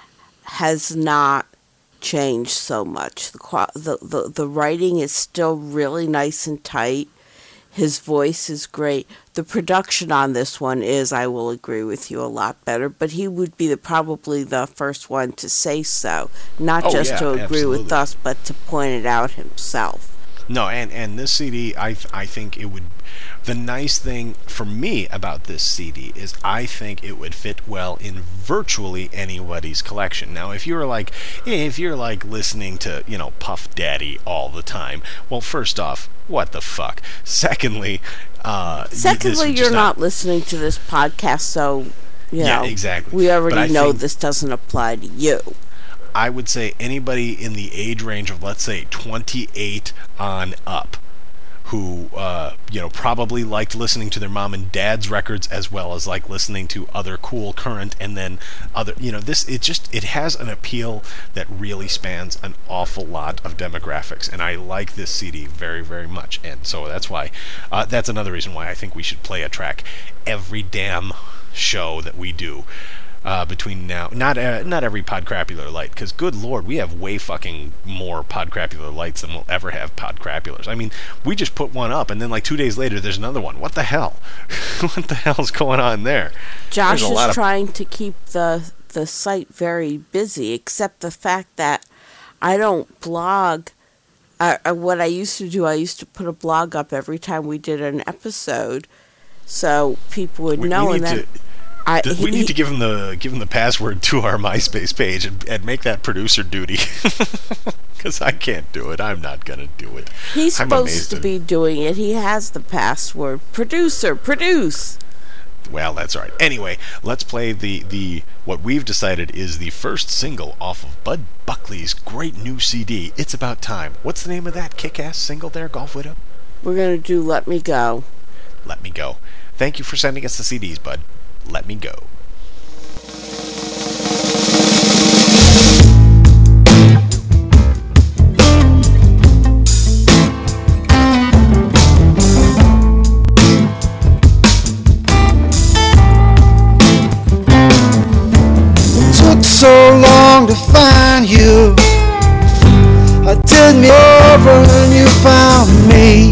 has not changed so much. The writing is still really nice and tight. His voice is great. The production on this one is, I will agree with you, a lot better. But he would be probably the first one to say so. Not to agree absolutely. with us, but to point it out himself. No, and this CD, I think it would... The nice thing for me about this CD is I think it would fit well in virtually anybody's collection. Now, if you're like listening to, Puff Daddy all the time, well, first off, what the fuck? Secondly, you're not listening to this podcast, so, yeah, exactly. We already know this doesn't apply to you. I would say anybody in the age range of, let's say, 28 on up, who probably liked listening to their mom and dad's records as well as like listening to other cool current, and then other it has an appeal that really spans an awful lot of demographics, and I like this CD very, very much, and so that's why that's another reason why I think we should play a track every damn show that we do. Between now, not every Podcrapular Light, because good lord, we have way fucking more Podcrapular Lights than we'll ever have Podcrapulars. I mean, we just put one up, and then like 2 days later, there's another one. What the hell? What the hell's going on there? Josh is trying to keep the site very busy, except the fact that I don't blog. What I used to do, I used to put a blog up every time we did an episode, so people would know. We need to give him the password to our MySpace page and make that producer duty, because I can't do it. I'm not gonna do it. He's supposed to be doing it. He has the password. Producer, produce. Well, that's all right. Anyway, let's play the what we've decided is the first single off of Bud Buckley's great new CD. It's About Time. What's the name of that kick-ass single there, Golf Widow? We're gonna do "Let Me Go." Let Me Go. Thank you for sending us the CDs, Bud. Let Me Go. Took so long to find you. I did me over and you found me.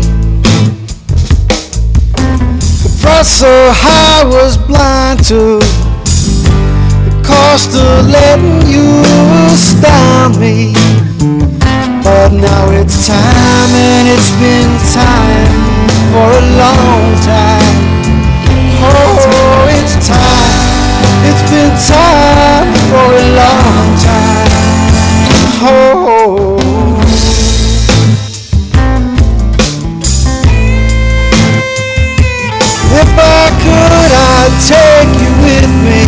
Price so high, was blind to the cost of letting you astound me. But now it's time, and it's been time for a long time. Oh, it's time. time for a long time. Oh. If I could, I'd take you with me.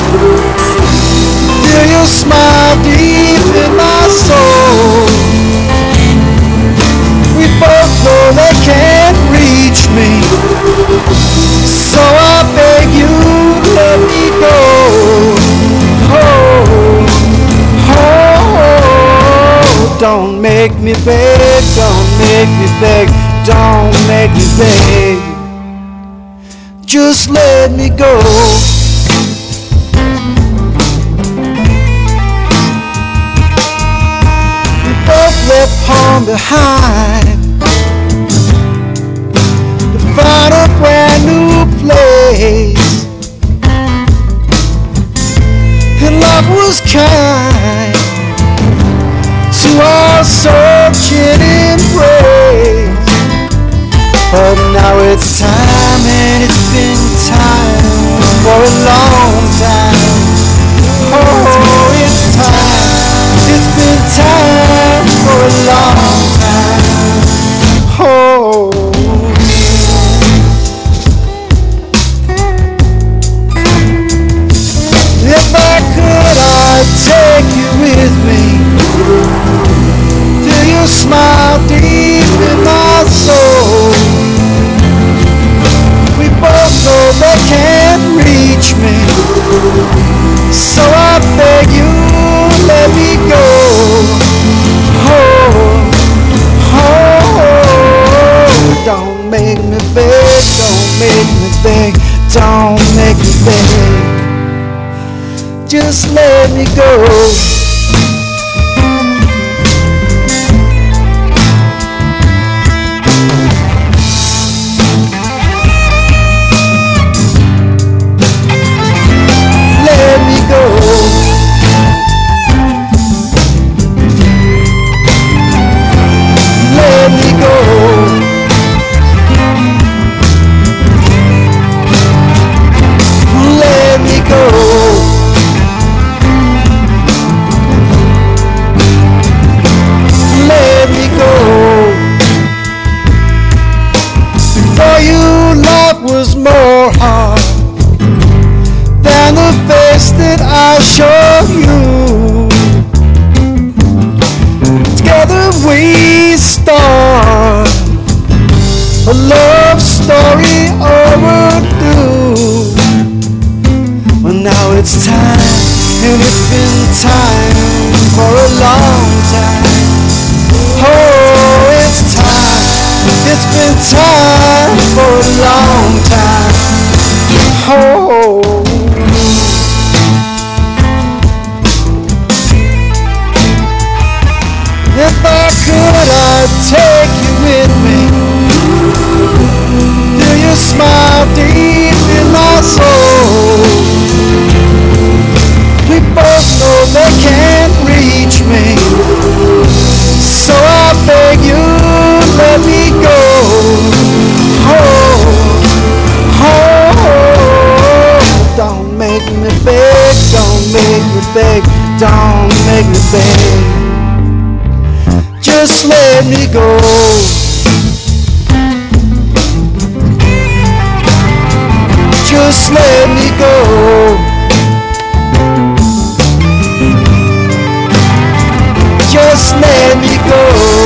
Feel your smile deep in my soul. We both know they can't reach me, so I beg you, let me go. Oh, oh, don't make me beg, don't make me beg, don't make me beg. Just let me go. We both left home behind to find a brand new place, and love was kind to our searching embrace. But now it's time, and it's been time for a long time. Oh, it's time, it's been time for a long time. Oh. If I could, I'd take you with me. Feel your smile deep in my soul. We both know they can't reach me, so I beg you, let me go. Oh, oh, don't make me beg, don't make me beg, don't make me beg. Just let me go. Was more hard than the face that I showed you. Together we start a love story overdue. Well, now it's time, and it's been time for a long time. Oh, it's time, it's been time for a long time. Oh, if I could, I'd take you with me. Feel your smile deep in my soul. We both know they can't reach me, so I beg you, let me go. Oh, oh, don't make me beg, don't make me beg, don't make me beg. Just let me go. Just let me go. Just let me go.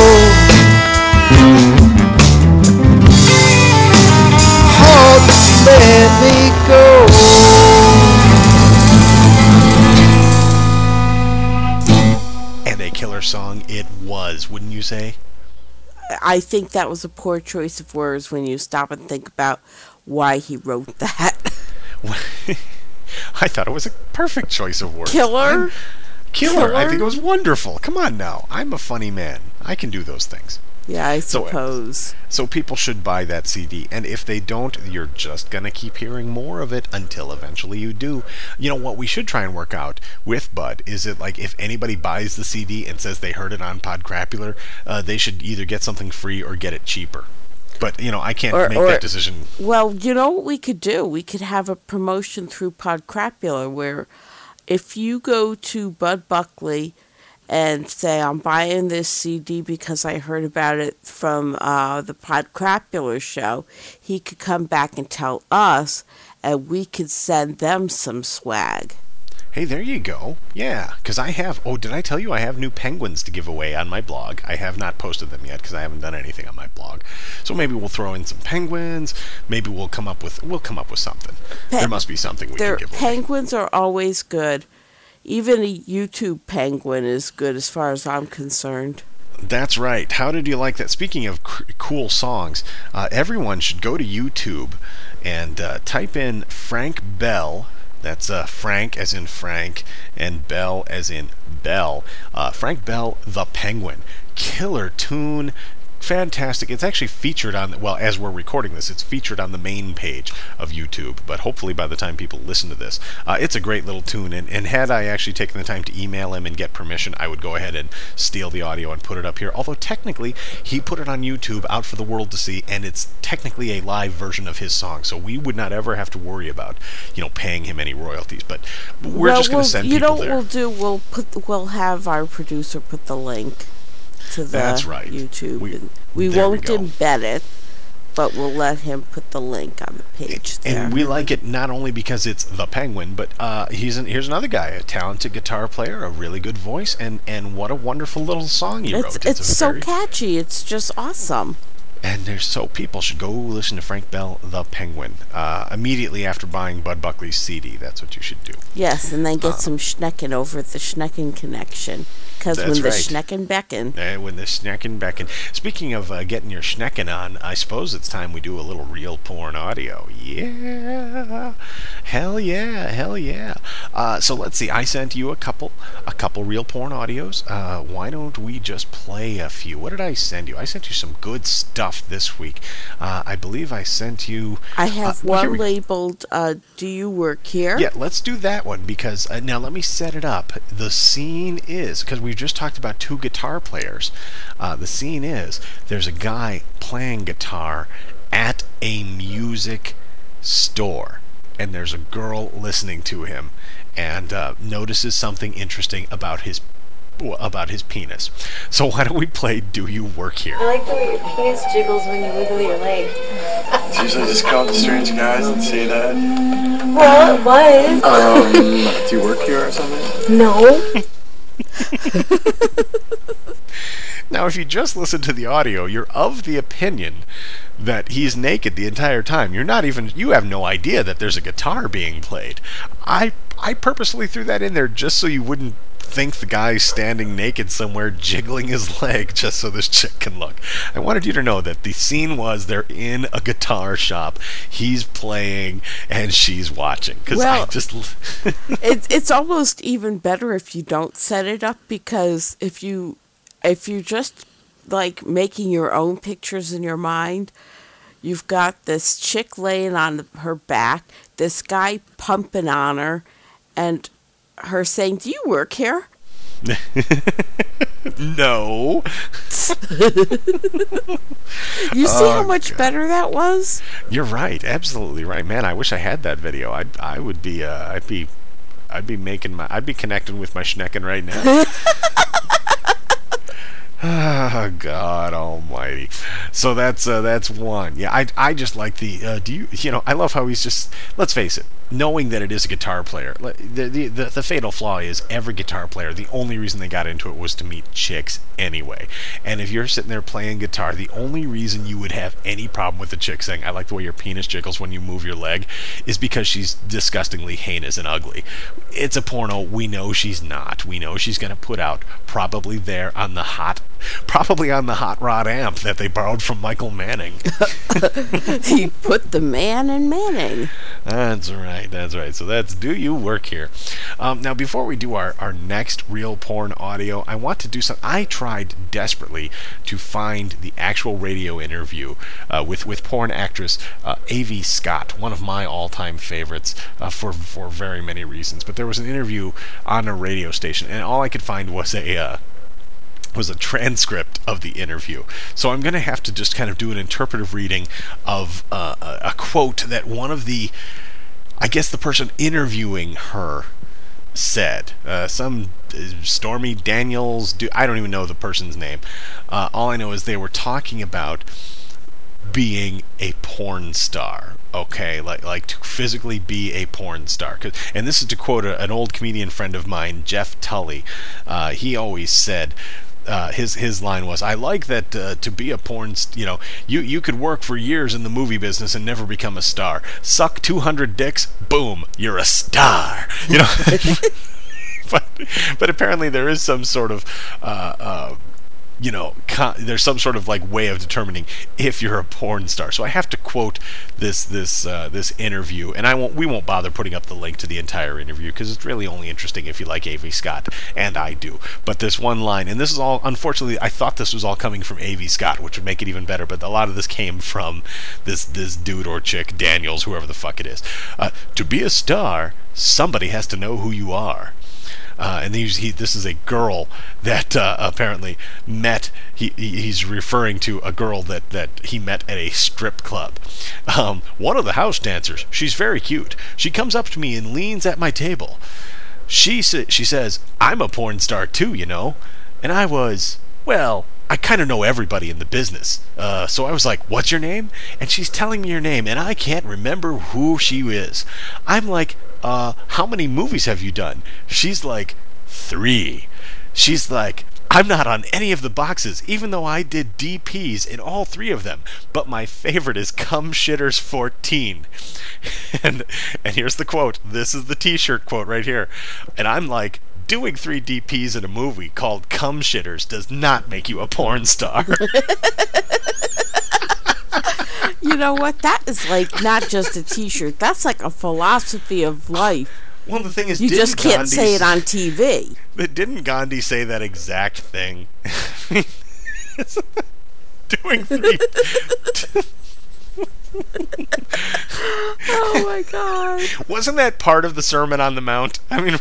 Oh, just let me go. And a killer song it was, wouldn't you say? I think that was a poor choice of words when you stop and think about why he wrote that. I thought it was a perfect choice of words. Killer? Killer. I think it was wonderful. Come on now. I'm a funny man. I can do those things. Yeah, I suppose. So people should buy that CD, and if they don't, you're just gonna keep hearing more of it until eventually you do. You know what we should try and work out with Bud is it like if anybody buys the CD and says they heard it on Podcrapular, they should either get something free or get it cheaper. But, I can't make that decision. Well, you know what we could do? We could have a promotion through Podcrapula where if you go to Bud Buckley and say, I'm buying this CD because I heard about it from the Podcrapula show, he could come back and tell us, and we could send them some swag. Hey, there you go. Yeah, because I have... Oh, did I tell you I have new penguins to give away on my blog? I have not posted them yet because I haven't done anything on my blog. So maybe we'll throw in some penguins. Maybe we'll come up with something. There must be something we can give away. Penguins are always good. Even a YouTube penguin is good as far as I'm concerned. That's right. How did you like that? Speaking of cool songs, everyone should go to YouTube and type in Frank Bell. That's Frank as in Frank and Bell as in Bell. Frank Bell, The Penguin. Killer tune. Fantastic. It's actually featured on, well, as we're recording this, it's featured on the main page of YouTube, but hopefully by the time people listen to this, it's a great little tune, and had I actually taken the time to email him and get permission, I would go ahead and steal the audio and put it up here, although technically he put it on YouTube out for the world to see, and it's technically a live version of his song, so we would not ever have to worry about, paying him any royalties, but we're just going to send people there. We'll have our producer put the link to the YouTube. We won't embed it, but we'll let him put the link on the page there. And we like it not only because it's The Penguin, but here's another guy, a talented guitar player, a really good voice, and what a wonderful little song he wrote. It's so catchy. It's just awesome. And people should go listen to Frank Bell, The Penguin, immediately after buying Bud Buckley's CD. That's what you should do. Yes, and then get some Schnecken over at the Schnecken Connection. Because when the Schnecken beckon. When the Schnecken beckon. Speaking of getting your Schnecken on, I suppose it's time we do a little real porn audio. Yeah. Hell yeah. Hell yeah. So let's see. I sent you a couple real porn audios. Why don't we just play a few? What did I send you? I sent you some good stuff this week. I believe I sent you... I have one labeled, Do You Work Here? Yeah, let's do that one, because now let me set it up. The scene is, because we've just talked about two guitar players, the scene is, there's a guy playing guitar at a music store, and there's a girl listening to him, and notices something interesting about his penis. So why don't we play Do You Work Here? I like the way your penis jiggles when you wiggle your leg. It's usually just go up to strange guys and say that. Well, it was. Do you work here or something? No. Now, if you just listen to the audio, you're of the opinion that he's naked the entire time. You have no idea that there's a guitar being played. I purposely threw that in there just so you wouldn't think the guy's standing naked somewhere jiggling his leg just so this chick can look. I wanted you to know that the scene was they're in a guitar shop, he's playing and she's watching. It's almost even better if you don't set it up, because if you're just like making your own pictures in your mind, you've got this chick laying on her back, this guy pumping on her, and her saying, "Do you work here?" No. You see how much better that was? You're right, absolutely right, man. I wish I had that video. I'd be connecting with my Schnecken right now. Oh, God Almighty! So that's one. Yeah, I just like the. I love how he's just. Let's face it. Knowing that it is a guitar player, the fatal flaw is every guitar player, the only reason they got into it was to meet chicks anyway. And if you're sitting there playing guitar, the only reason you would have any problem with the chick saying, "I like the way your penis jiggles when you move your leg," is because she's disgustingly heinous and ugly. It's a porno. We know she's not. We know she's going to put out probably on the hot rod amp that they borrowed from Michael Manning. He put the man in Manning. That's right. So that's Do You Work Here. Now, before we do our next real porn audio, I want to do something. I tried desperately to find the actual radio interview with porn actress A.V. Scott, one of my all-time favorites for very many reasons. But there was an interview on a radio station, and all I could find was was a transcript of the interview. So I'm going to have to just kind of do an interpretive reading of a quote that one of the, I guess the person interviewing her said. Some Stormy Daniels, I don't even know the person's name. All I know is they were talking about being a porn star. Okay, like to physically be a porn star. And this is to quote an old comedian friend of mine, Jeff Tully. He always said, his line was, I like that to be a porn, you could work for years in the movie business and never become a star. Suck 200 dicks, boom, you're a star. But apparently there is some sort of there's some sort of like way of determining if you're a porn star. So I have to quote this interview, and we won't bother putting up the link to the entire interview because it's really only interesting if you like A.V. Scott, and I do. But this one line, and this is all, unfortunately, I thought this was all coming from A.V. Scott, which would make it even better, but a lot of this came from this dude or chick, Daniels, whoever the fuck it is. To be a star, somebody has to know who you are. And this is a girl that apparently met. He's referring to a girl that he met at a strip club. One of the house dancers. She's very cute. She comes up to me and leans at my table. She says, "I'm a porn star too, you know." And I was, well, I kind of know everybody in the business. So I was like, "What's your name?" And she's telling me her name, and I can't remember who she is. I'm like, how many movies have you done? She's like, 3. She's like, I'm not on any of the boxes, even though I did DPs in all 3 of them. But my favorite is Cum Shitters 14. And here's the quote. This is the t-shirt quote right here. And I'm like, doing 3 DPs in a movie called Cum Shitters does not make you a porn star. You know what? That is like not just a t-shirt. That's like a philosophy of life. Well, the thing is, you just can't say it on TV. But didn't Gandhi say that exact thing? Doing 3... Oh my God. Wasn't that part of the Sermon on the Mount? I mean...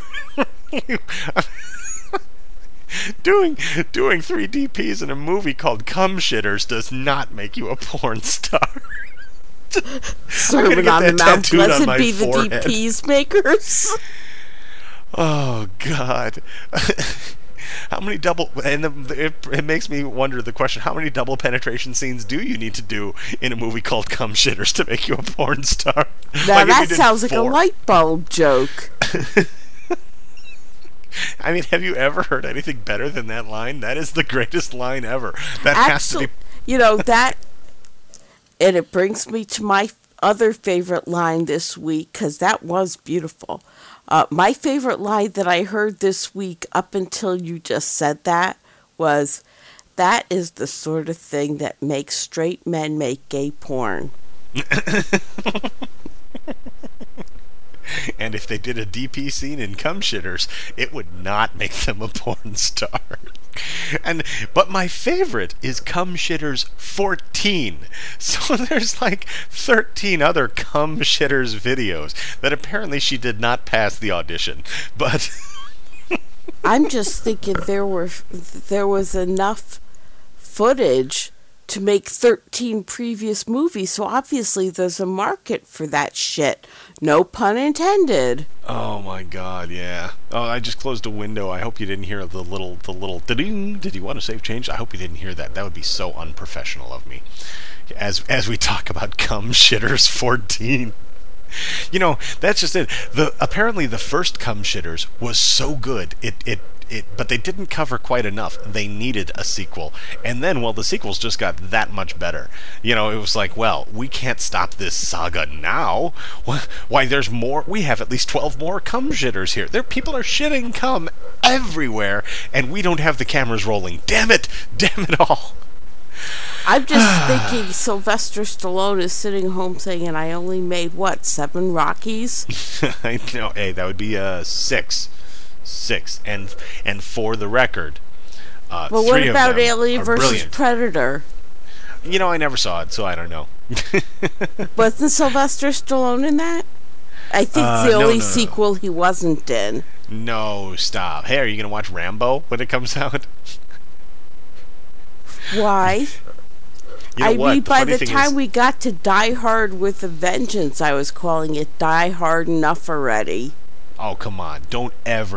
Doing 3 DPs in a movie called Cum Shitters does not make you a porn star. Sermon on the Mount, blessed be the DPs makers. Oh God. How many double, and it makes me wonder the question, how many double penetration scenes do you need to do in a movie called Cum Shitters to make you a porn star? Now like that sounds like a light bulb joke. I mean, have you ever heard anything better than that line? That is the greatest line ever. That has to be... You know, that... And it brings me to my other favorite line this week, because that was beautiful. My favorite line that I heard this week, up until you just said that, was, that is the sort of thing that makes straight men make gay porn. And if they did a DP scene in Cum Shitters, it would not make them a porn star. But my favorite is Cum Shitters 14. So there's like 13 other Cum Shitters videos that apparently she did not pass the audition. But I'm just thinking there was enough footage to make 13 previous movies, so obviously there's a market for that shit. No pun intended. Oh my God, yeah. Oh, I just closed a window. I hope you didn't hear the little ding. Did you want to save change? I hope you didn't hear that. That would be so unprofessional of me. As we talk about Cum Shitters 14. You know, that's just it. Apparently the first Cum Shitters was so good. But they didn't cover quite enough. They needed a sequel. And then, well, the sequels just got that much better. You know, it was like, well, we can't stop this saga now. Why, there's more. We have at least 12 more Cum Shitters here. People are shitting cum everywhere, and we don't have the cameras rolling. Damn it all. I'm just thinking Sylvester Stallone is sitting home saying, I only made, 7 Rockies? I know. Hey, that would be 6. And for the record, well, what about Alien vs. Brilliant. Predator? You know, I never saw it, so I don't know. Wasn't Sylvester Stallone in that? I think the only sequel he wasn't in. No, stop. Hey, are you going to watch Rambo when it comes out? Why? You know I mean, by the time is, we got to Die Hard with a Vengeance, I was calling it Die Hard enough already. Oh, come on! Don't ever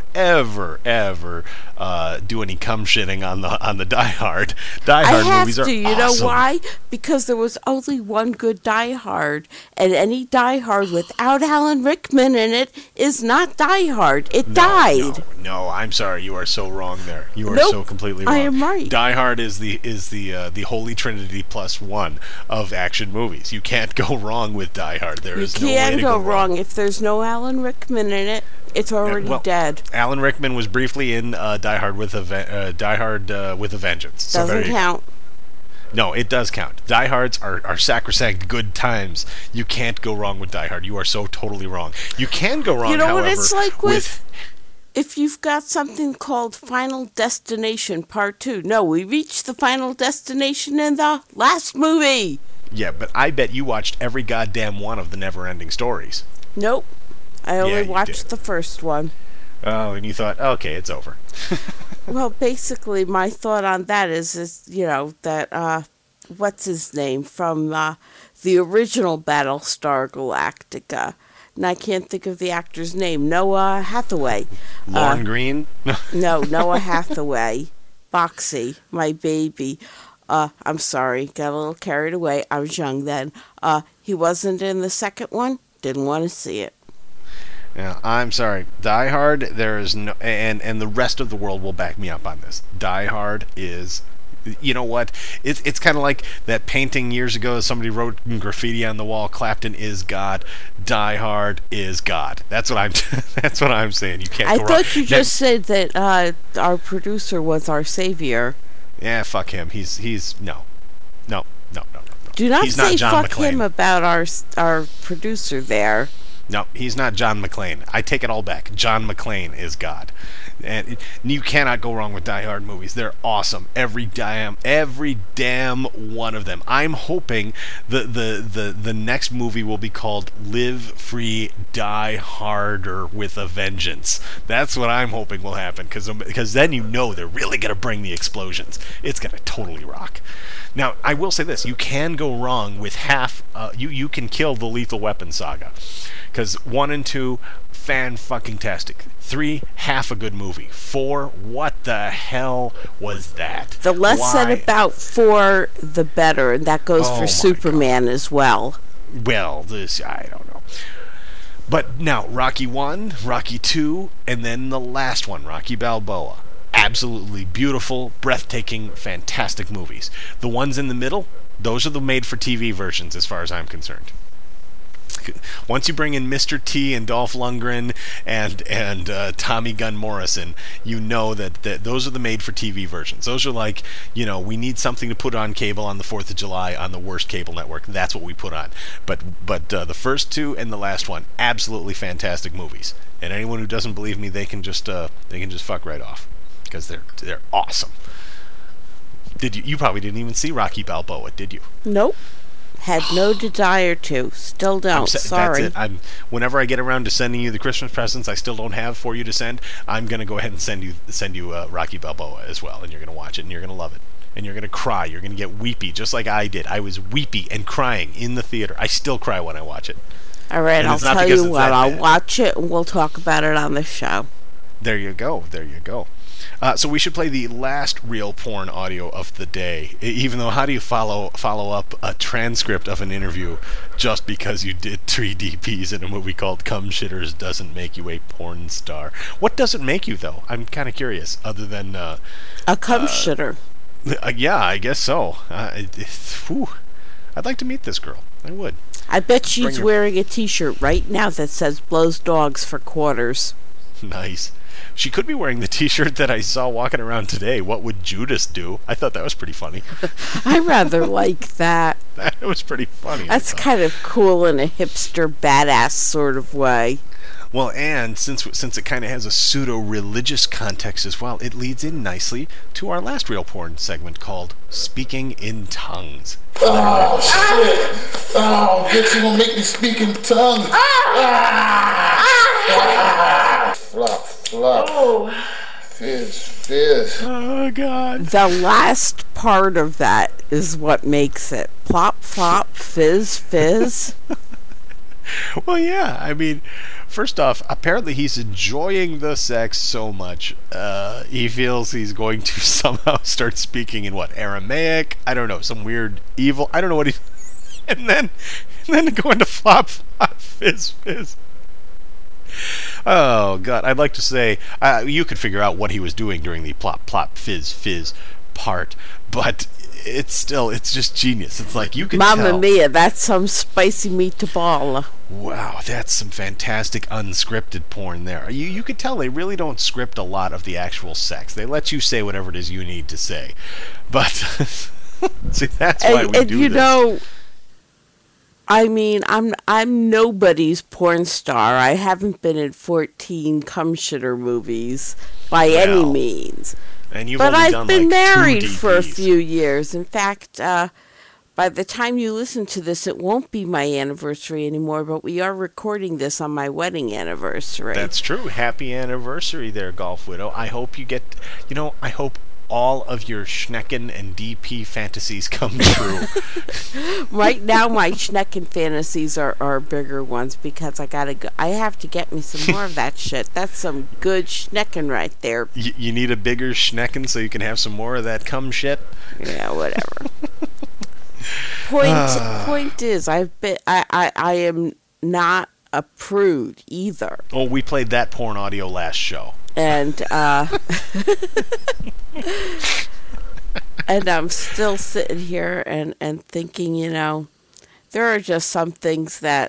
do any cum shitting on the Die Hard. Die Hard movies are awesome. You know why? Because there was only one good Die Hard, and any Die Hard without Alan Rickman in it is not Die Hard. It died. No, I'm sorry. You are so wrong there. You are so completely wrong. I am right. Die Hard is the holy trinity plus one of action movies. You can't go wrong with Die Hard. There is no way to go wrong. You can't go wrong if there's no Alan Rickman in it. It's already dead. Alan Rickman was briefly in Die Hard with a Vengeance. So doesn't count. No, it does count. Die Hards are sacrosanct good times. You can't go wrong with Die Hard. You are so totally wrong. You can go wrong, You know however, what it's like with if you've got something called Final Destination Part 2. No, we reached the final destination in the last movie. Yeah, but I bet you watched every goddamn one of the Never-Ending Stories. Nope. I only watched the first one. Oh, and you thought, okay, it's over. Well, basically, my thought on that is that, what's his name, from the original Battlestar Galactica, and I can't think of the actor's name, Noah Hathaway. Lorne Green? No, Noah Hathaway. Boxy, my baby. I'm sorry, got a little carried away. I was young then. He wasn't in the second one. Didn't want to see it. Yeah, I'm sorry. Die Hard, there is no, and the rest of the world will back me up on this. Die Hard is, you know what? It's kind of like that painting years ago. Somebody wrote graffiti on the wall. Clapton is God. Die Hard is God. That's what I'm. That's what I'm saying. You can't. I go thought wrong. you just said that our producer was our savior. Yeah, fuck him. He's no. Do not he's say not John fuck McClane. him about our producer there. No, he's not John McClane. I take it all back. John McClane is God. And you cannot go wrong with Die Hard movies. They're awesome. Every damn one of them. I'm hoping the next movie will be called Live Free, Die Harder with a Vengeance. That's what I'm hoping will happen, because then you know they're really going to bring the explosions. It's going to totally rock. Now, I will say this. You can go wrong with half... You can kill the Lethal Weapon saga. Because 1 and 2, fan-fucking-tastic. 3, half a good movie. 4, what the hell was that? The less said about 4, the better. And that goes for Superman as well. Well, I don't know. But now, Rocky 1, Rocky 2, and then the last one, Rocky Balboa. Absolutely beautiful, breathtaking, fantastic movies. The ones in the middle, those are the made-for-TV versions as far as I'm concerned. Once you bring in Mr. T and Dolph Lundgren and Tommy Gunn Morrison, you know that those are the made-for-TV versions. Those are like, we need something to put on cable on the 4th of July on the worst cable network. That's what we put on. But the first 2 and the last one, absolutely fantastic movies. And anyone who doesn't believe me, they can just fuck right off, because they're awesome. You probably didn't even see Rocky Balboa, did you? Nope. Had no desire to. Still don't. Sorry. That's it. Whenever I get around to sending you the Christmas presents I still don't have for you to send, I'm going to go ahead and send you Rocky Balboa as well, and you're going to watch it, and you're going to love it. And you're going to cry. You're going to get weepy, just like I did. I was weepy and crying in the theater. I still cry when I watch it. All right, I'll tell you what. I'll watch it, and we'll talk about it on the show. There you go. So we should play the last real porn audio of the day. Even though, how do you follow up a transcript of an interview just because you did 3DPs in a movie called Cum Shitters Doesn't Make You a Porn Star? What does it make you, though? I'm kind of curious, other than... a cum shitter. Yeah, I guess so. I'd like to meet this girl. I would. I bet she's wearing a t-shirt right now that says blows dogs for quarters. Nice. She could be wearing the t-shirt that I saw walking around today. What would Judas do? I thought that was pretty funny. I rather like that. That was pretty funny. That's kind of cool in a hipster, badass sort of way. Well, and since it kind of has a pseudo-religious context as well, it leads in nicely to our last real porn segment called Speaking in Tongues. Oh, shit. Oh, bitch, you gonna make me speak in tongues. Flop. Oh. Fizz. Oh, God. The last part of that is what makes it. Plop, flop, fizz, fizz. Well, yeah. I mean, first off, apparently he's enjoying the sex so much. He feels he's going to somehow start speaking in Aramaic? I don't know, some weird evil. I don't know what he. And then going to flop, flop, fizz, fizz. Oh, God. I'd like to say you could figure out what he was doing during the plop, plop, fizz, fizz part, but it's just genius. It's like you can tell. Mamma mia, that's some spicy meatball. Wow, that's some fantastic unscripted porn there. You could tell they really don't script a lot of the actual sex. They let you say whatever it is you need to say. But see, that's why we do you this. Know, I mean, I'm nobody's porn star. I haven't been in 14 cum shitter movies by any means. And you've but only I've done been like married 2 for a DPs. few years. In fact, by the time you listen to this, it won't be my anniversary anymore, but we are recording this on my wedding anniversary. That's true. Happy anniversary there, Golf Widow. I hope you get, I hope all of your Schnecken and DP fantasies come true. Right now, my Schnecken fantasies are bigger ones because I have to get me some more of that shit. That's some good Schnecken right there. You need a bigger Schnecken so you can have some more of that cum shit? Yeah, whatever. Point is, I am not a prude either. Oh, we played that porn audio last show. And and I'm still sitting here and thinking, there are just some things that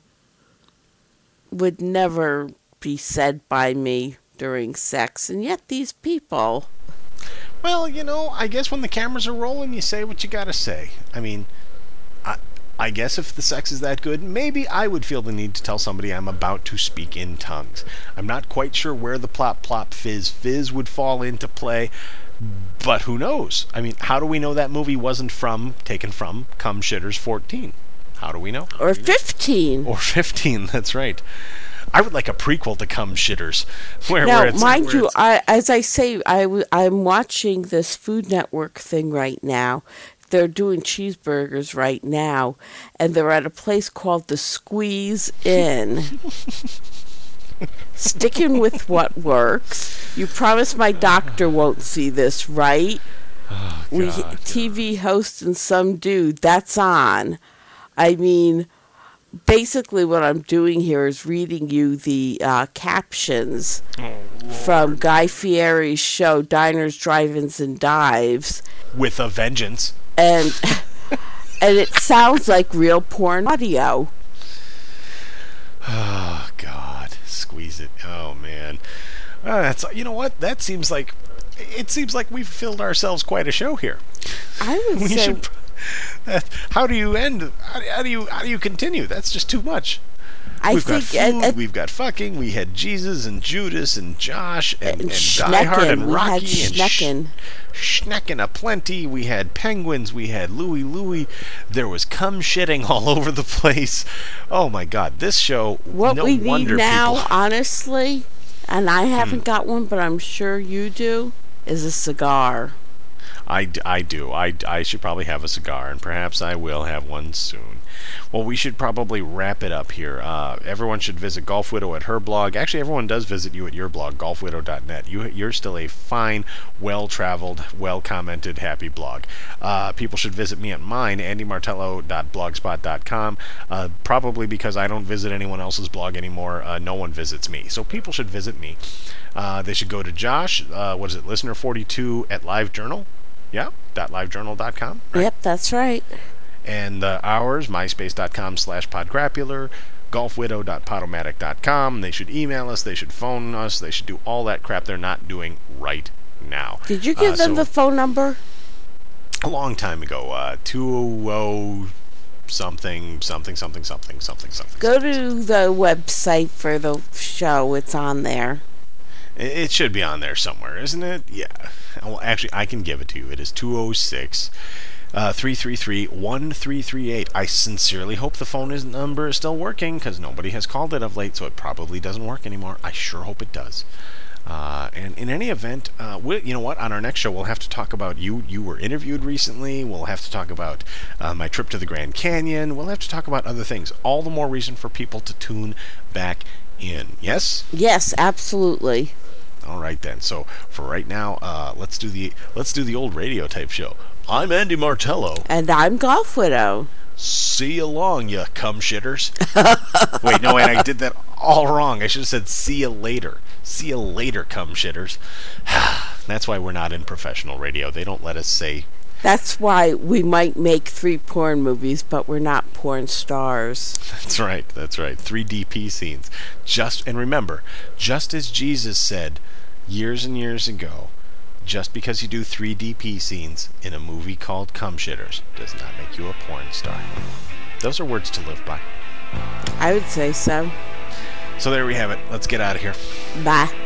would never be said by me during sex, and yet these people. Well, I guess when the cameras are rolling, you say what you gotta say. I mean, I guess if the sex is that good, maybe I would feel the need to tell somebody I'm about to speak in tongues. I'm not quite sure where the plop, plop, fizz, fizz would fall into play, but who knows? I mean, how do we know that movie wasn't taken from Cum Shitters 14? How do we know? Or 15. Or 15, that's right. I would like a prequel to Cum Shitters. Mind you, as I say, I'm watching this Food Network thing right now. They're doing cheeseburgers right now, and they're at a place called the Squeeze Inn. Sticking with what works. You promise my doctor won't see this, right? Oh, God, TV host and some dude, that's on. I mean, basically what I'm doing here is reading you the captions from Guy Fieri's show, Diners, Drive-Ins, and Dives. With a vengeance. And it sounds like real porn audio. Oh, God. Squeeze it. Oh, man. That's, you know what? It seems like we've filled ourselves quite a show here. I would say... How do you end? How do you continue? That's just too much. We've got food, we've got fucking, we had Jesus and Judas and Josh and Die Hard and Rocky and Schnecken aplenty. We had penguins, we had Louie. There was cum shitting all over the place. Oh my God, this show. What we need now, honestly, and I haven't got one, but I'm sure you do, is a cigar. I do. I should probably have a cigar, and perhaps I will have one soon. Well, we should probably wrap it up here. Everyone should visit Golf Widow at her blog. Actually, everyone does visit you at your blog, golfwidow.net. You're still a fine, well-traveled, well-commented, happy blog. People should visit me at mine, andymartello.blogspot.com. Probably because I don't visit anyone else's blog anymore. No one visits me. So people should visit me. They should go to Josh, Listener42 at LiveJournal. Yeah, .livejournal.com. Right? Yep, that's right. And ours, myspace.com/podgrapular, golfwidow.podomatic.com. They should email us, they should phone us, they should do all that crap they're not doing right now. Did you give them the phone number? A long time ago, 200 something. Go to the website for the show, it's on there. It should be on there somewhere, isn't it? Yeah. Well, actually, I can give it to you. It is 206-333-1338. I sincerely hope the phone number is still working, because nobody has called it of late, so it probably doesn't work anymore. I sure hope it does. And in any event, you know what? On our next show, we'll have to talk about you. You were interviewed recently. We'll have to talk about my trip to the Grand Canyon. We'll have to talk about other things. All the more reason for people to tune back in. Yes? Yes, absolutely. All right then. So for right now, let's do the old radio type show. I'm Andy Martello. And I'm Golf Widow. See you long, you cum shitters. Wait, no, I did that all wrong. I should have said see you later. See you later, cum shitters. That's why we're not in professional radio. They don't let us say. That's why we might make 3 porn movies, but we're not porn stars. That's right. 3 DP scenes. And remember, just as Jesus said years and years ago, just because you do 3 DP scenes in a movie called Cum Shitters does not make you a porn star. Those are words to live by. I would say so. So there we have it. Let's get out of here. Bye.